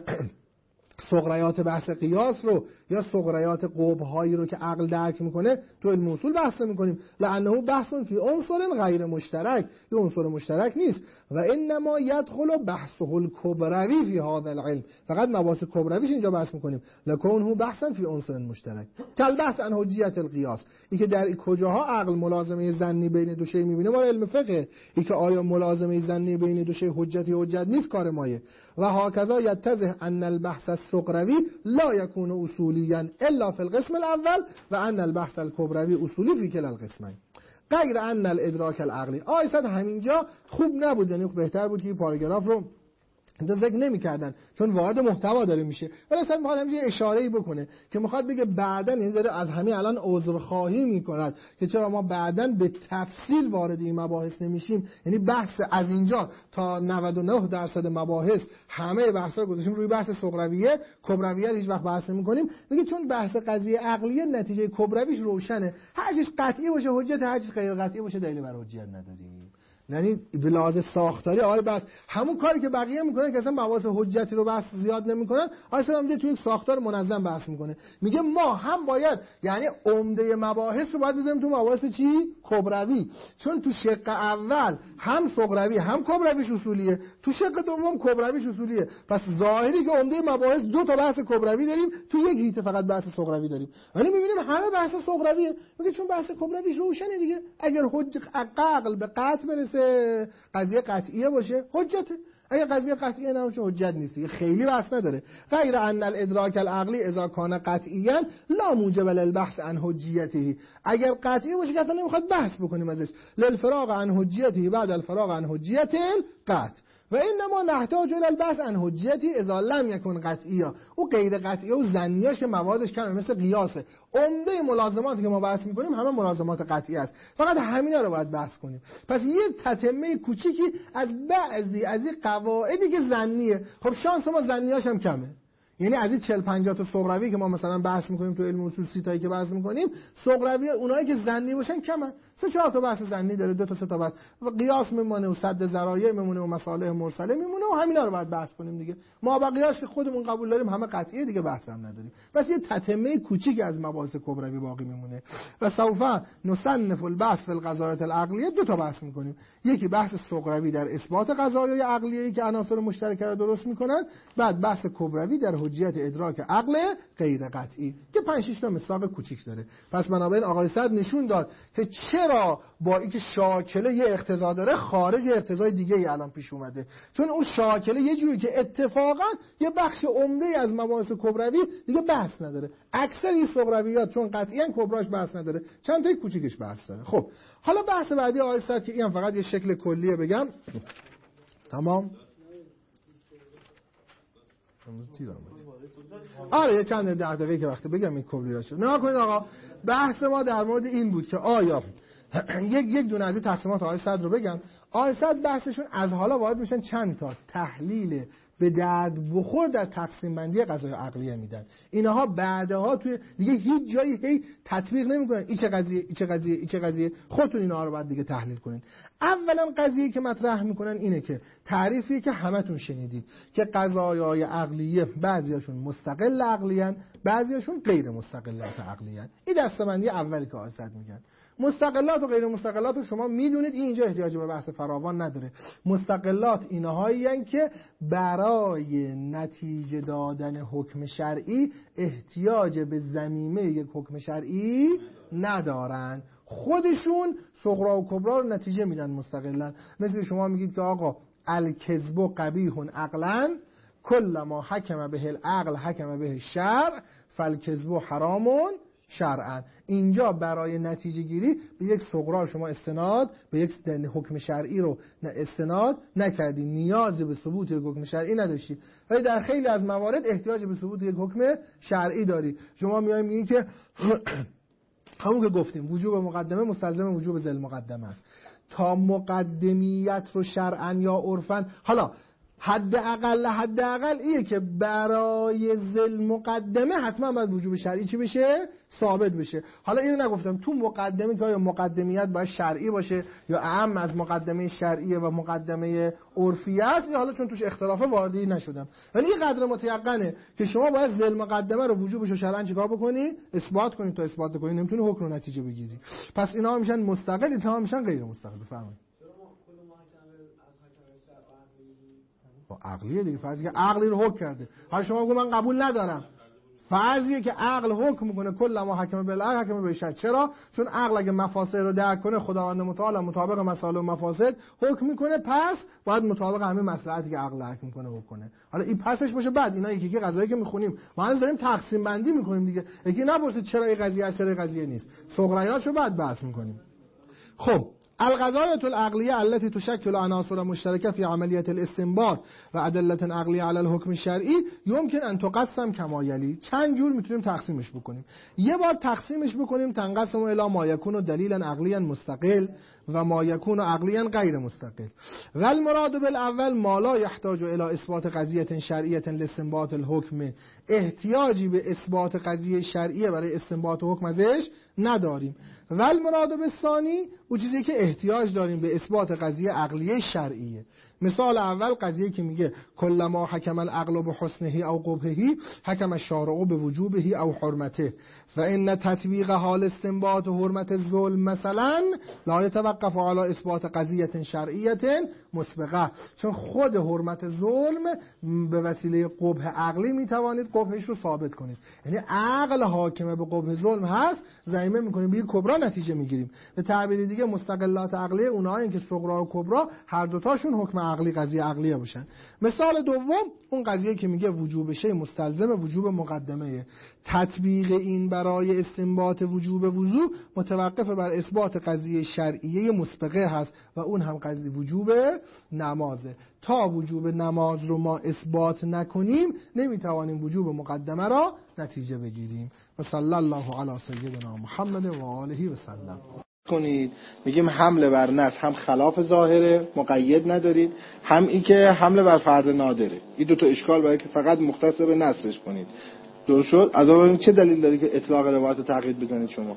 صغریات بحث قیاس رو یا صغریات قبهایی رو که عقل درک میکنه تو علم اصول بحث میکنیم، لانه بحث فی عنصر غیر مشترک، یه عنصر مشترک نیست. و انما يدخل بحثه الکبروی فی هذا العلم، فقط مباحث کبرویش اینجا بحث میکنیم، لکنه بحثا فی عنصر مشترک. کل بحث عن حجیت القیاس، این که در کجاها عقل ملازمه ظنی بین دو شی میبینه ما علم فقه، این که آیا ملازمه ظنی بین دو شی حجتی حجت نیست کار مایه. و هكذا يتضح ان البحث الصغروی لا يكون اصوليا الا في القسم الاول و ان البحث الكبروی اصولی فی کلا القسمین غیر ان الادراک العقلی. آیسد همینجا خوب نبود، یعنی بهتر بود که این پاراگراف رو اینجا ذکر نمی‌کردن چون وارد محتوا داره میشه، ولی اصلا میخواد همینجا اشاره‌ای بکنه که میخواد بگه بعداً این داره از همین الان عذرخواهی میکند که چرا ما بعداً به تفصیل وارد این مباحث نمیشیم. یعنی بحث از اینجا تا نود و نه درصد مباحث همه بحثا گذاشتیم روی بحث صغرویه، کبرویه هیچ وقت بحث نمی‌کنیم. میگه چون بحث قضیه عقلیه نتیجه کبرویش روشنه، هر چیز قطعی باشه حجت، هر چیز غیر قطعی باشه دلیل بر حجت نداریم. یعنی به لحاظ ساختاری آقای بس همون کاری که بقیه میکنن که اصلا مباحث حجتی رو بحث زیاد نمیکنن، اصلا هم توی یک ساختار منظم بحث میکنه. میگه ما هم باید یعنی عمده مباحث رو باید بذاریم تو مباحث چی؟ کبروی. چون تو شق اول هم صغروی هم کبرویش اصولیه، تو شق دوم کبرویش اصولیه. پس ظاهری که عمده مباحث دو تا بحث کبروی داریم، تو یک هیته فقط بحث صغروی داریم. یعنی میبینیم همه بحث صغرویه. میگه چون بحث کبرویش روشنه دیگه، اگر حجت عقل به قطع برسه قضیه قطعیه باشه حجته، اگه قضیه قطعیه نباشه حجت نیست، خیلی بحث نداره. غیر ان الادراک العقلی اذا کان قطعیا لا موجب للبحث عن حجیته، اگر قطعی باشه که اصلا نمیخواد بحث بکنیم ازش، للفراغ عن حجیته بعد الفراغ عن حجیت القطع. و انما نحتاج الى البحث عن حجیتی اذا لم یکن قطعیه، او غیر قطعیه و ظنیاش که مواردش کمه مثل قیاسه. عمده ملازماتی که ما بحث میکنیم همه ملازمات قطعی است، فقط همینا رو باید بحث کنیم. پس یه تتمه کوچیکی از بعضی از این قواعدی که ظنیه، خب شانس ما ظنیاش هم کمه. یعنی از این چهل پنجاه تا صغروی که ما مثلا بحث میکنیم تو علم اصول، سی تایی که بحث میکنیم، صغروی اونایی که ظنی باشن کمن. سه چهار تا بحث ظنی داره، دو تا سه تا بحث و قیاس میمونه و سد ذرایع میمونه و مصالح مرسله میمونه و همینا رو باید بحث کنیم دیگه. ما بقیه‌اش که خودمون قبول داریم همه قطعیه دیگه، بحث هم نداریم. بس یه تتمه کوچیک از مباحث کبروی باقی میمونه. و سوف نصنف البحث فی القضایات العقلیه، دو تا بحث میکنیم. یکی بحث صغروی در اثبات قضایای عقلیه‌ای که عناصر مشترکه رو درست میکنن، بعد بحث کبروی در حجیت ادراک عقل غیر قطعی که پنج شش تا مثال کوچیک داره. پس بنابراین آقای صد نشون داد که چرا با اینکه شاکله یه اقتضا داره خارج اقتضای دیگه ای الان پیش اومده، چون اون شاکله یه جوری که اتفاقا یه بخش عمده از مباحث کبروی دیگه بحث نداره. اکثر این صغرویات چون قطعیاً کبراش بحث نداره، چند تا کوچیکش بحث داره. خب حالا بحث بعدی آقای صد که این فقط یه شکل کلیه بگم. تمام. آره یه چند ده دقیقه که وقتی بگم این کلیاتشو نه کنید آقا. بحث ما در مورد این بود که آیا یک یک دونه از این تقسیمات آقای صد رو بگم. آقای صد بحثشون از حالا وارد میشن چند تا تحلیل به درد بخور در تقسیم بندی قضایا عقلیه میدن. اینها بعدها توی دیگه هیچ جایی هی تطبیق نمیکنن. این چه قضیه، این چه قضیه، این چه قضیه. خودتون اینها رو بعد دیگه تحلیل کنین. اولا قضیه که مطرح میکنن اینه که تعریفی که همتون شنیدید که قضایای عقلیه بعضیاشون مستقل عقلیان، بعضیاشون غیر مستقلات عقلیان. این دسته‌بندی اولی که آزاد میگن. مستقلات و غیر مستقلات رو شما میدونید، این اینجا احتیاج به بحث فراوان نداره. مستقلات اینهایی هستند که برای نتیجه دادن حکم شرعی احتیاج به ضمیمه یک حکم شرعی ندارن، خودشون صغرا و کبرا رو نتیجه میدن مستقلا. مثل شما میگید که آقا الکذب قبیح عقلا کل ما حکم به العقل حکم به الشرع فالکذب حرام شرعا. اینجا برای نتیجه گیری به یک صغرا شما استناد به یک حکم شرعی رو استناد نکردی، نیازی به ثبوت یک حکم شرعی نداشتی، ولی در خیلی از موارد احتیاج به ثبوت یک حکم شرعی داری. شما میای میگی که همون که گفتیم وجوب مقدمه مستلزم وجوب ذل مقدمه است. تا مقدمیت رو شرعا یا عرفا، حالا حد اقل حد اقل ایه که برای ذل مقدمه حتما باید وجوب شرعی چی بشه؟ ثابت بشه. حالا اینو نگفتم تو مقدمه که آیا مقدمیت باید شرعی باشه یا اعم از مقدمه شرعیه و مقدمه عرفی است، یا حالا چون توش اختلافه واردی نشدم، ولی این قدر متيقنه که شما باید ذل مقدمه رو وجوبش رو شرعا چیکار بکنی؟ اثبات کنی. تا اثبات کنی نمیتونی حکم و نتیجه بگیری. پس اینا میشن مستقل، اینها میشن غیر مستقل. بفرمایید. عقلیه دیگه، فرضی که عقلی رو حکم کرده. حالا شما بگو من قبول ندارم، فرضیه که عقل حکم میکنه کل ما حکم بالعقل حکم بالشرع. چرا؟ چون عقل اگه مفاسد رو درک کنه خداوند متعال مطابق مسائل و مفاسد حکم میکنه، پس باید مطابق همین مصلحتی که عقل حکم میکنه حکم کنه. حالا این پسش باشه. بعد اینا یکی یکی قضایی که میخونیم ما الان داریم تقسیم بندی میکنیم دیگه، یکی نپرسید چرا این قضیه است چرا این قضیه نیست، صغرایاتشو بعد بحث میکنیم. خب القضایة العقلیه التي تشکل عناصر مشترکه فی عملیة الاستنباط و ادلة عقلیه علی الحکم الشرعی يمكن ان تقسم كما يلي. چند جور میتونیم تقسیمش بکنیم. یه بار تقسیمش بکنیم تنقسم الی ما یکون دلیلا عقلیا مستقل و ما یکون عقلیا غیر مستقل. و المراد بالاول ما لا يحتاج الى اثبات قضیه شرعیه لاستنباط الحکم. احتیاجی به اثبات قضیه شرعیه برای استنباط حکم ازش نداریم. و المراد بالثانی اون چیزی که احتیاج داریم به اثبات قضیه عقلیه شرعیه. مثال اول قضیه که میگه کل ما حکم العقل بحسنه او قبحه حکم الشارع بوجوبه او حرمته فان تطبیق حال استنباط حرمت الظلم مثلا لا يتوقف على اثبات قضیه شرعیه مسبقه. چون خود حرمت ظلم به وسیله قبح عقلی میتوانید قبحش رو ثابت کنید، یعنی عقل حاکم به قبح ظلم هست، ضمیمه میکنیم به کبرا نتیجه میگیریم. به تعبیر دیگه مستقلات عقلیه اونایی که صغرا و کبرا هر دوتاشون حکم عقلی قضیه عقلیه باشن. مثال دوم اون قضیه که میگه وجوب شی مستلزم وجوب مقدمه. تطبیق این برای استنباط وجوب وضو متوقف بر اثبات قضیه شرعیه مسبقه هست و اون هم قضیه وجوب نمازه. تا وجوب نماز رو ما اثبات نکنیم نمیتوانیم وجوب مقدمه را نتیجه بگیریم. و صلی الله علی سیدنا محمد و آله و سلم. کنید میگیم حمله بر نص هم خلاف ظاهره مقید ندارید، هم این که حمله بر فرد نادره. این دو تا اشکال برای که فقط مختص به نصش کنید. درست شد؟ از اون چه دلیل داره که اطلاق روایت رو تقیید بزنید شما؟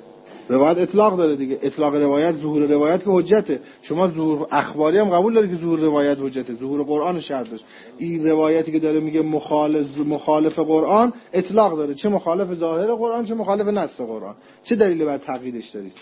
روایت اطلاق داره دیگه. اطلاق روایت ظهور روایت که حجته. شما ظهور اخباری هم قبول دارید که ظهور روایت حجته، ظهور قرآن شرط داشت. این روایتی که داره میگه مخالف مخالف قرآن اطلاق داره، چه مخالف ظاهر قرآن چه مخالف نص قرآن. چه دلیلی بر تقییدش دارید؟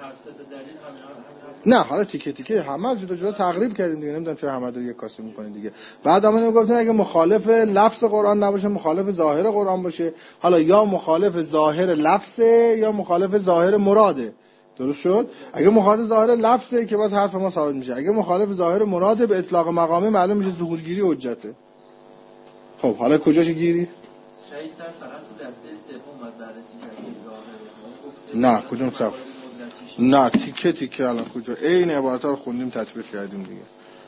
نه حالا تیکه تیکه همه جدا جدا تقریب کردیم دیگه، نمیدونم چرا همه رو یک کاسه میکنین دیگه. بعد همون میگفتن اگه مخالف لفظ قرآن نباشه مخالف ظاهر قرآن باشه، حالا یا مخالف ظاهر لفظه یا مخالف ظاهر مراده. درست شد؟ اگه مخالف ظاهر لفظه که باز حرف ما ثابت میشه، اگه مخالف ظاهر مراده به اطلاق مقامی معلوم میشه ظهورگیری حجته. خب حالا کجاش گیری؟ شاید سر فقط تو دسته سوم باید بررسی کنیم ظاهر. نه کدوم صف؟ نه تیکه تیکه الان کجا عین عبارتا رو خوندیم تطبیق کردیم دیگه.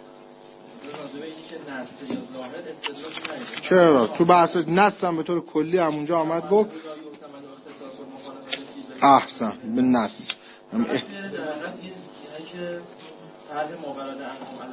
چرا تو بحث نص هم به طور کلی همونجا آمد گفت احسن به نص هم اه... که طرح ماورد انهم علی الکتاب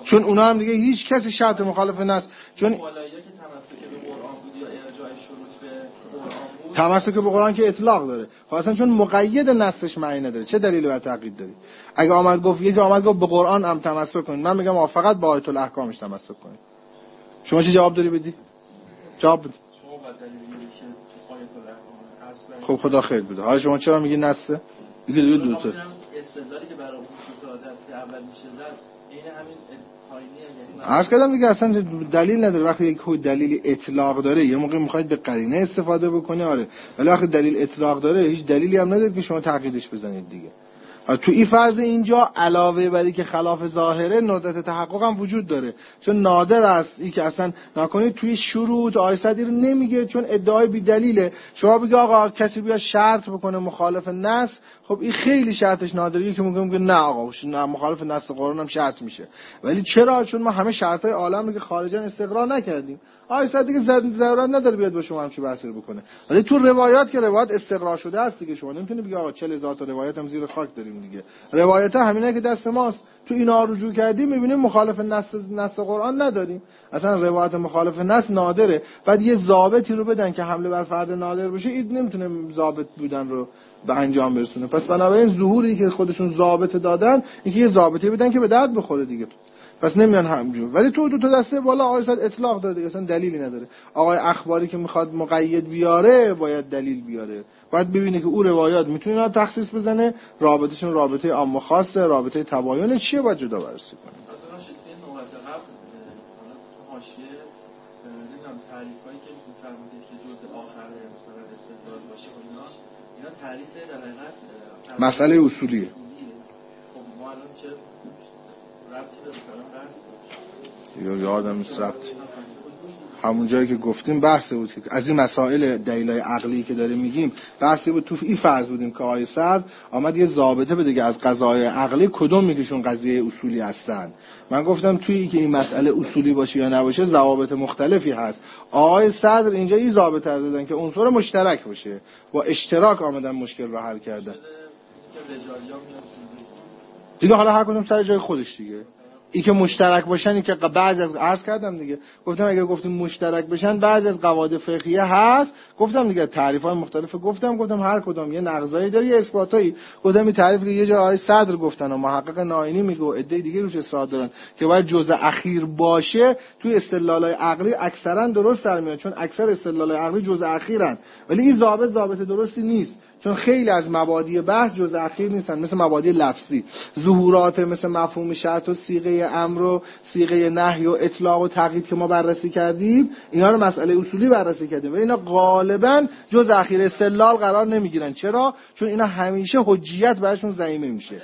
چون اونا هم دیگه هیچ کسی شرط مخالف نص، چون والایی‌ها که تمسک به قرآن بود یا ارجاع شروط به قرآن بود، تمسک به قرآن که اطلاق داره، خب اصلا چون مقید نصش معنی نداره، چه دلیلی بر تقیید داری؟ اگه آمد گفت یکی آمد گفت به قرآن هم تمسک کنید، من میگم فقط با آیت الاحکامش تمسک کنید. شما چه جواب داری بدی؟ جواب بده. شما بعد دلیلی که آیت الاحکام خب خدا خیر بده. حالا شما چرا میگی نصه؟ میگی دو دو تا استدلالی که برای اون شروط دست اول میشه زد این همین پایینیه، یعنی عرض کردم دیگه اصلا دلیل نداره. وقتی یک دلیلی اطلاق داره یه موقع میخواید به قرینه استفاده بکنی آره، ولی وقتی دلیل اطلاق داره هیچ دلیلی هم نداره که شما تعقیدش بزنید دیگه. تو این فرض اینجا علاوه بر اینکه خلاف ظاهره ندرت تحقق هم وجود داره، چون نادر است این که اصلا نکنید توی شروط آیسدی رو نمیگه چون ادعای بی دلیله. شما بگی آقا کسی بیا شرط بکنه مخالف نص، خب این خیلی شرطش نادریه که میگم که نه آقا نه مخالف نص قرآن هم شرط میشه. ولی چرا؟ چون ما همه شرطای عالم رو که خارجا استقرار نکردیم، آیسد دیگه ضرورت نداره بیاد با شما همچین بحثی رو بکنه. ولی تو روایات که روایت استقرار شده است دیگه، شما نمیتونی بگی آقا چهل هزار تا روایت هم زیر خاک داریم دیگه. روایت ها همینه که دست ماست، تو اینا رجوع کردیم میبینیم مخالف نص نص قرآن نداریم. اصلا روایت مخالف نص نادره. بعد یه ضابطی رو بدن که حمله بر فرد نادر بشه، این نمیتونه ضابط بودن رو به انجام برسونه. پس بنابراین ظهوری که خودشون ضابط دادن اینکه یه ضابطی بدن که به درد بخوره دیگه، پس نمیان همجور. ولی تو دو تا دسته بالا آقای صد اطلاق داره دیگه، اصلا دلیلی نداره. آقای اخباری که میخواد مقید بیاره باید دلیل بیاره، باید ببینه که اون روایات میتونه اینا تخصیص بزنه، رابطهشون رابطه عام و خاصه، رابطه تباین چیه، باید جدا بررسی کنه. مثلا شکلی نوبت قبل حالا تو حاشیه نمیدونم تعریفایی که میفرمایید که جزء آخر مثلا استدلال باشه و اینا اینا تعریف در حقیقت مسئله اصولیه. خب ما الان چه ربطی به مثلا بحث یا یادم نیست ربطی. همون جایی که گفتیم بحث بود که از این مسائل دلایل عقلی که داریم میگیم بحثی بود، تو این فرض بودیم که آقای صدر آمد یه ضابطه بده که از قضايا عقلی کدوم میگیشون قضیه اصولی هستن. من گفتم توی که این مسئله اصولی باشه یا نباشه ضوابط مختلفی هست. آقای صدر اینجا این ضابطه رو دادن که عنصر مشترک باشه، با اشتراک آمدن مشکل رو حل کردن دیگه. حالا هر کدوم سر جای خودش دیگه. این که مشترک باشن، این که بعضی از عرض کردم دیگه، گفتم اگه گفتیم مشترک بشن بعضی از قواعد فقهیه هست، گفتم دیگه تعریف‌های مختلف گفتم گفتم هر کدوم یه نقضایی داره یه اثباتایی. گفتم این تعریفی که یه جای صدر گفتن و محقق ناینی میگه و عده دیگه روش اصرار دارن که باید جزء اخیر باشه، توی استدلال‌های عقلی اکثرا درست در میاد، چون اکثر استدلال‌های عقلی جزء اخیرن. ولی این ضابط ضابط درستی نیست، چون خیلی از مبادی بحث جزء اخیر نیستن، مثل مبادی لفظی، ظهورات مثل مفهوم شرط و صیغه امر و صیغه نهی و اطلاق و تقیید که ما بررسی کردیم، اینا رو مسئله اصولی بررسی کردیم ولی اینا غالبا جزء اخیر استدلال قرار نمیگیرن. چرا؟ چون اینا همیشه حجیت براشون ضعیفه میشه.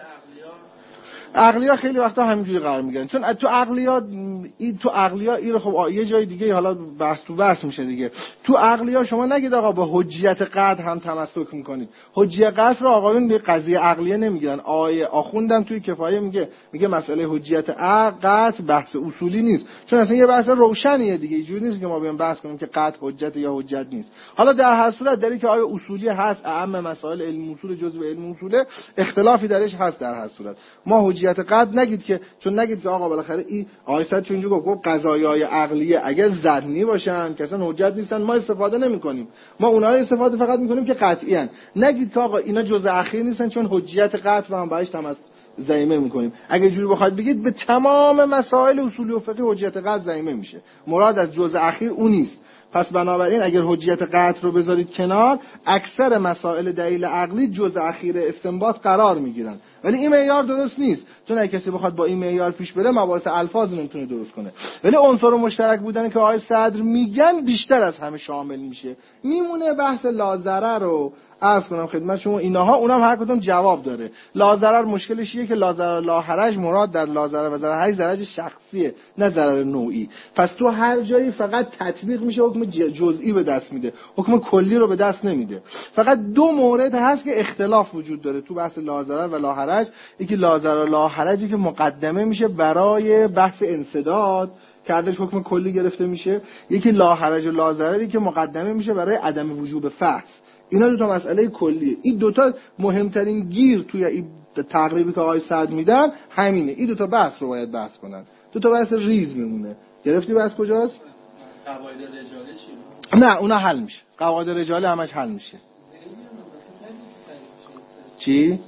عقلیا خیلی وقتا همینجوری قرار میگیرن، چون تو عقلیا این تو عقلیا این خب یه جای دیگه حالا بحث تو بحث میشه دیگه. تو عقلیا شما نگید آقا با حجیت قطع هم تمسک میکنید. حجیت قطع رو آقایون به قضیه عقلیه نمیگیرن. آیه آخوندم توی کفایه میگه میگه مسئله حجیت قطع بحث اصولی نیست، چون اصلا یه بحث روشنیه دیگه، اینجوری نیست که ما بیام بحث کنیم که قطع حجت یا حجت نیست. حالا در هر صورت دلیلی که آیه اصولی هست، اهم مسائل علم اصول جزء علم اصول اختلافی درش هست، در هر صورت ما حجیت قطع نگید که، چون نگید که آقا بالاخره این آیه چون اینجا گفت قضایای عقلیه اگر ظنی باشن که اصلا حجت نیستن ما استفاده نمی‌کنیم، ما اونها رو استفاده فقط می‌کنیم که قطعی ان. نگید که آقا اینا جزء اخیر نیستن چون حجیت قطع رو هم باهاش تمس ضعیفه می‌کنیم. اگه جوری بخواید بگید به تمام مسائل اصولی و فقهی حجیت قطع ضعیفه میشه، مراد از جزء اخیر اون نیست. پس بنابراین اگر حجیت قطع رو بذارید کنار، اکثر مسائل دلیل عقلی جزء اخیر استنباط قرار میگیرن. ولی این معیار درست نیست، چون اگه کسی بخواد با این معیار پیش بره مباحث الفاظ نمیتونه درست کنه. ولی عنصر مشترک بودن که آقای صدر میگن بیشتر از همه شامل میشه. میمونه بحث لازرر رو عرض کنم خدمت شما، اینها اونم هر کدوم جواب داره. لازرر مشکلش اینه که لازرر لا حرج مراد در لازرر و ضرر حج ضرر شخصیه نه ضرر نوعی. پس تو هر جایی فقط تطبیق میشه، حکم جزئی به دست میده، حکم کلی رو به دست نمیده. فقط دو مورد هست که اختلاف وجود داره تو بحث لازرر و لا حرج. یکی لازرر لا حرجی که مقدمه میشه برای بحث انسداد که ازش حکم کلی گرفته میشه، یکی لا حرج و لا ضرری که مقدمه میشه برای عدم وجوب فحص اینا دو تا مسئله کلیه. این دو تا مهمترین گیر توی این تقریبی که آقای سعد میدن همینه. این دو تا بحث رو باید بحث کنن. دو تا بحث ریز میمونه. گرفتی بحث کجاست؟ قواعد رجالی چی؟ نه اونا حل میشه. قواعد رجالی همش حل میشه. چی؟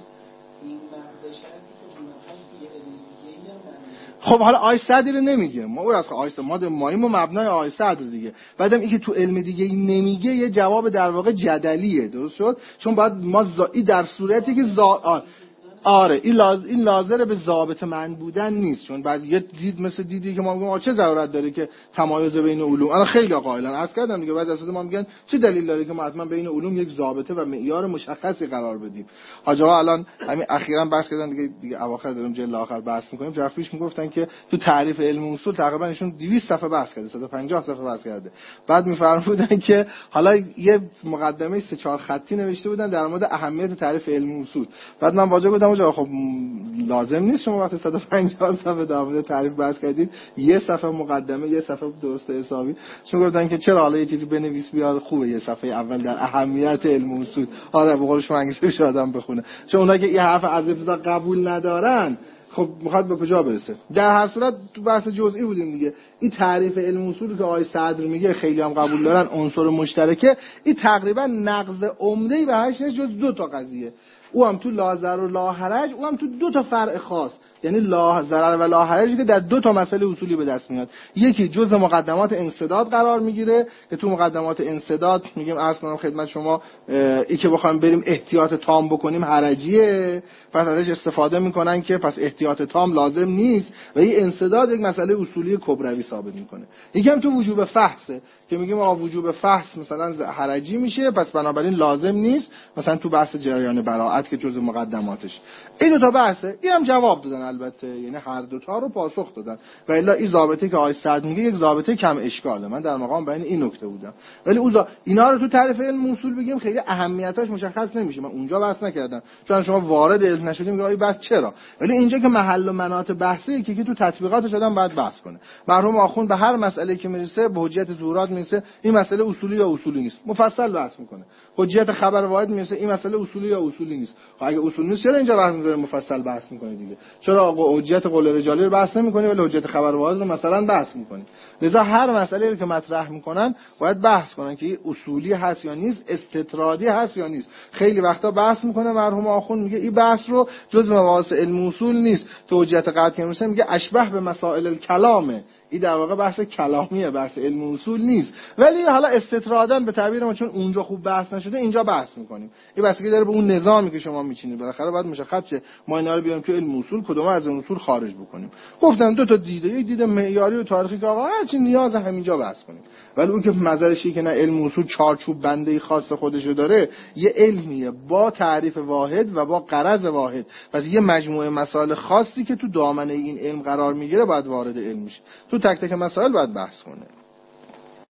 خب حالا آی صدری رو نمیگه، ما اون از آی صد ما ماییم و مبنای آی صدر دیگه. بعدم اینکه تو علم دیگه این نمیگه یه جواب در واقع جدلیه. درست شد؟ چون بعد ما زا... در صورتی که زا... آره این لاز این لازمه به ضابط من بودن نیست، چون بعضی یه دید مثل دیدی که ما میگیم چه ضرورت داره که تمایز بین علوم، الان خیلی قائلن عرض کردم دیگه، بعضی از ما میگن چه دلیل داره که ما حتما بین علوم یک ضابطه و معیار مشخصی قرار بدیم. حاجا الان همین اخیراً بحث کردن دیگه دیگه اواخر داریم جلد آخر بحث میکنیم، جرف پیش میگفتن که تو تعریف علم اصول تقریبا ایشون دویست صفحه بحث کرده، صد و پنجاه صفحه بحث کرده. بعد میفرمودن که حالا یه مقدمه سه چهار خطی نوشته بودن در مورد اهمیت تعریف علم اصول. بعد من واجه گفتم آقا خب لازم نیست شما وقتی صد و پنجاه صفحه در مورد تعریف بحث کردید یه صفحه مقدمه یه صفحه درست حسابی، چون گفتن که چرا حالا یه چیزی بنویس بیار خوبه یه صفحه اول در اهمیت علم اصول. آره به قول شما انگیزه آدم بخونه، چون اونایی که این حرف از ابتدا قبول ندارن خب میخواد به کجا برسه. در هر صورت تو بحث جزئی بودیم دیگه. این تعریف علم اصول که آقای صدر میگه خیلی هم قبول دارن، عنصر مشترکه، این تقریبا نقض عمده‌ای بهش نیست جز دو تا قضیه، او هم تو لا ضرر و لا حرج، او هم تو دو تا فرع خاص، یعنی لا ضرر و لا حرجی که در دو تا مسئله اصولی به دست میاد. یکی جزء مقدمات انسداد قرار میگیره که تو مقدمات انسداد میگیم عرض کنم خدمت شما ای که بخوایم بریم احتیاط تام بکنیم حرجیه، پس ازش استفاده میکنن که پس احتیاط تام لازم نیست و این انسداد یک مسئله اصولی کبروی ثابت میکنه. یکی هم تو وجوب فحصه که میگیم آ وجوب فحص مثلا حرجی میشه، پس بنابراین لازم نیست، مثلا تو بحث جریان براءت که جزء مقدماتش. این دو تا بحثه، اینم جواب دادن البته، یعنی هر دو تا رو پاسخ دادن و الا این ضابطه که آقای صدر میگه یک ضابطه کم اشکاله. من در مقام بیان این نکته بودم، ولی اون اینا رو تو تعریف علم اصول بگیم خیلی اهمیتاش مشخص نمیشه. من اونجا بحث نکردم چون شما وارد علم نشدیم که آقای بحث چرا، ولی اینجا که محل و مناط بحثی که که تو تطبیقاتش آدم باید بحث کنه. مرحوم آخوند به هر مسئله که میرسه به حجیت ظهورات میرسه، این مسئله اصولی یا اصولی نیست، مفصل بحث میکنه. حجیت خبر واحد میرسه، این مسئله اصولی یا اصولی نیست. خب اگه اصولی نیست چرا اینجا بحث می‌کنه مفصل بحث می‌کنه دیگه؟ چرا آقا حجیت قول رجالی رو بحث نمی‌کنی ولی حجیت خبر واحد رو مثلا بحث می‌کنی؟ لذا هر مسئله‌ای که مطرح می‌کنن باید بحث کنن که این اصولی هست یا نیست، استطرادی هست یا نیست. خیلی وقتا بحث می‌کنه مرحوم آخوند میگه این بحث رو جزء مباحث علم اصول نیست، تو حجیت قطعی میشه میگه اشبه به مسائل الکلامه، این در واقع بحث کلامیه، بحث علم اصول نیست. ولی حالا استطرادن به تعبیر ما چون اونجا خوب بحث نشده اینجا بحث میکنیم. این بحثی داره به اون نظامی که شما میچینید، بالاخره باید مشخص شه ما اینا رو بیاریم که علم اصول کدوم از اون اصول خارج بکنیم. گفتم دو تا دیده، یک دید معیاری و تاریخی که آقا هر چی نیاز همینجا بحث کنیم، ولی اون که نظرشی که نه علم اصول چارچوب بنده‌ای خاص خودشو داره، یه علمیه با تعریف واحد و با غرض واحد، پس یه مجموعه مسائل خاصی که تو دامنه این علم قرار میگیره باید وارد علم میشه. تو تک تک مسائل باید بحث کنه.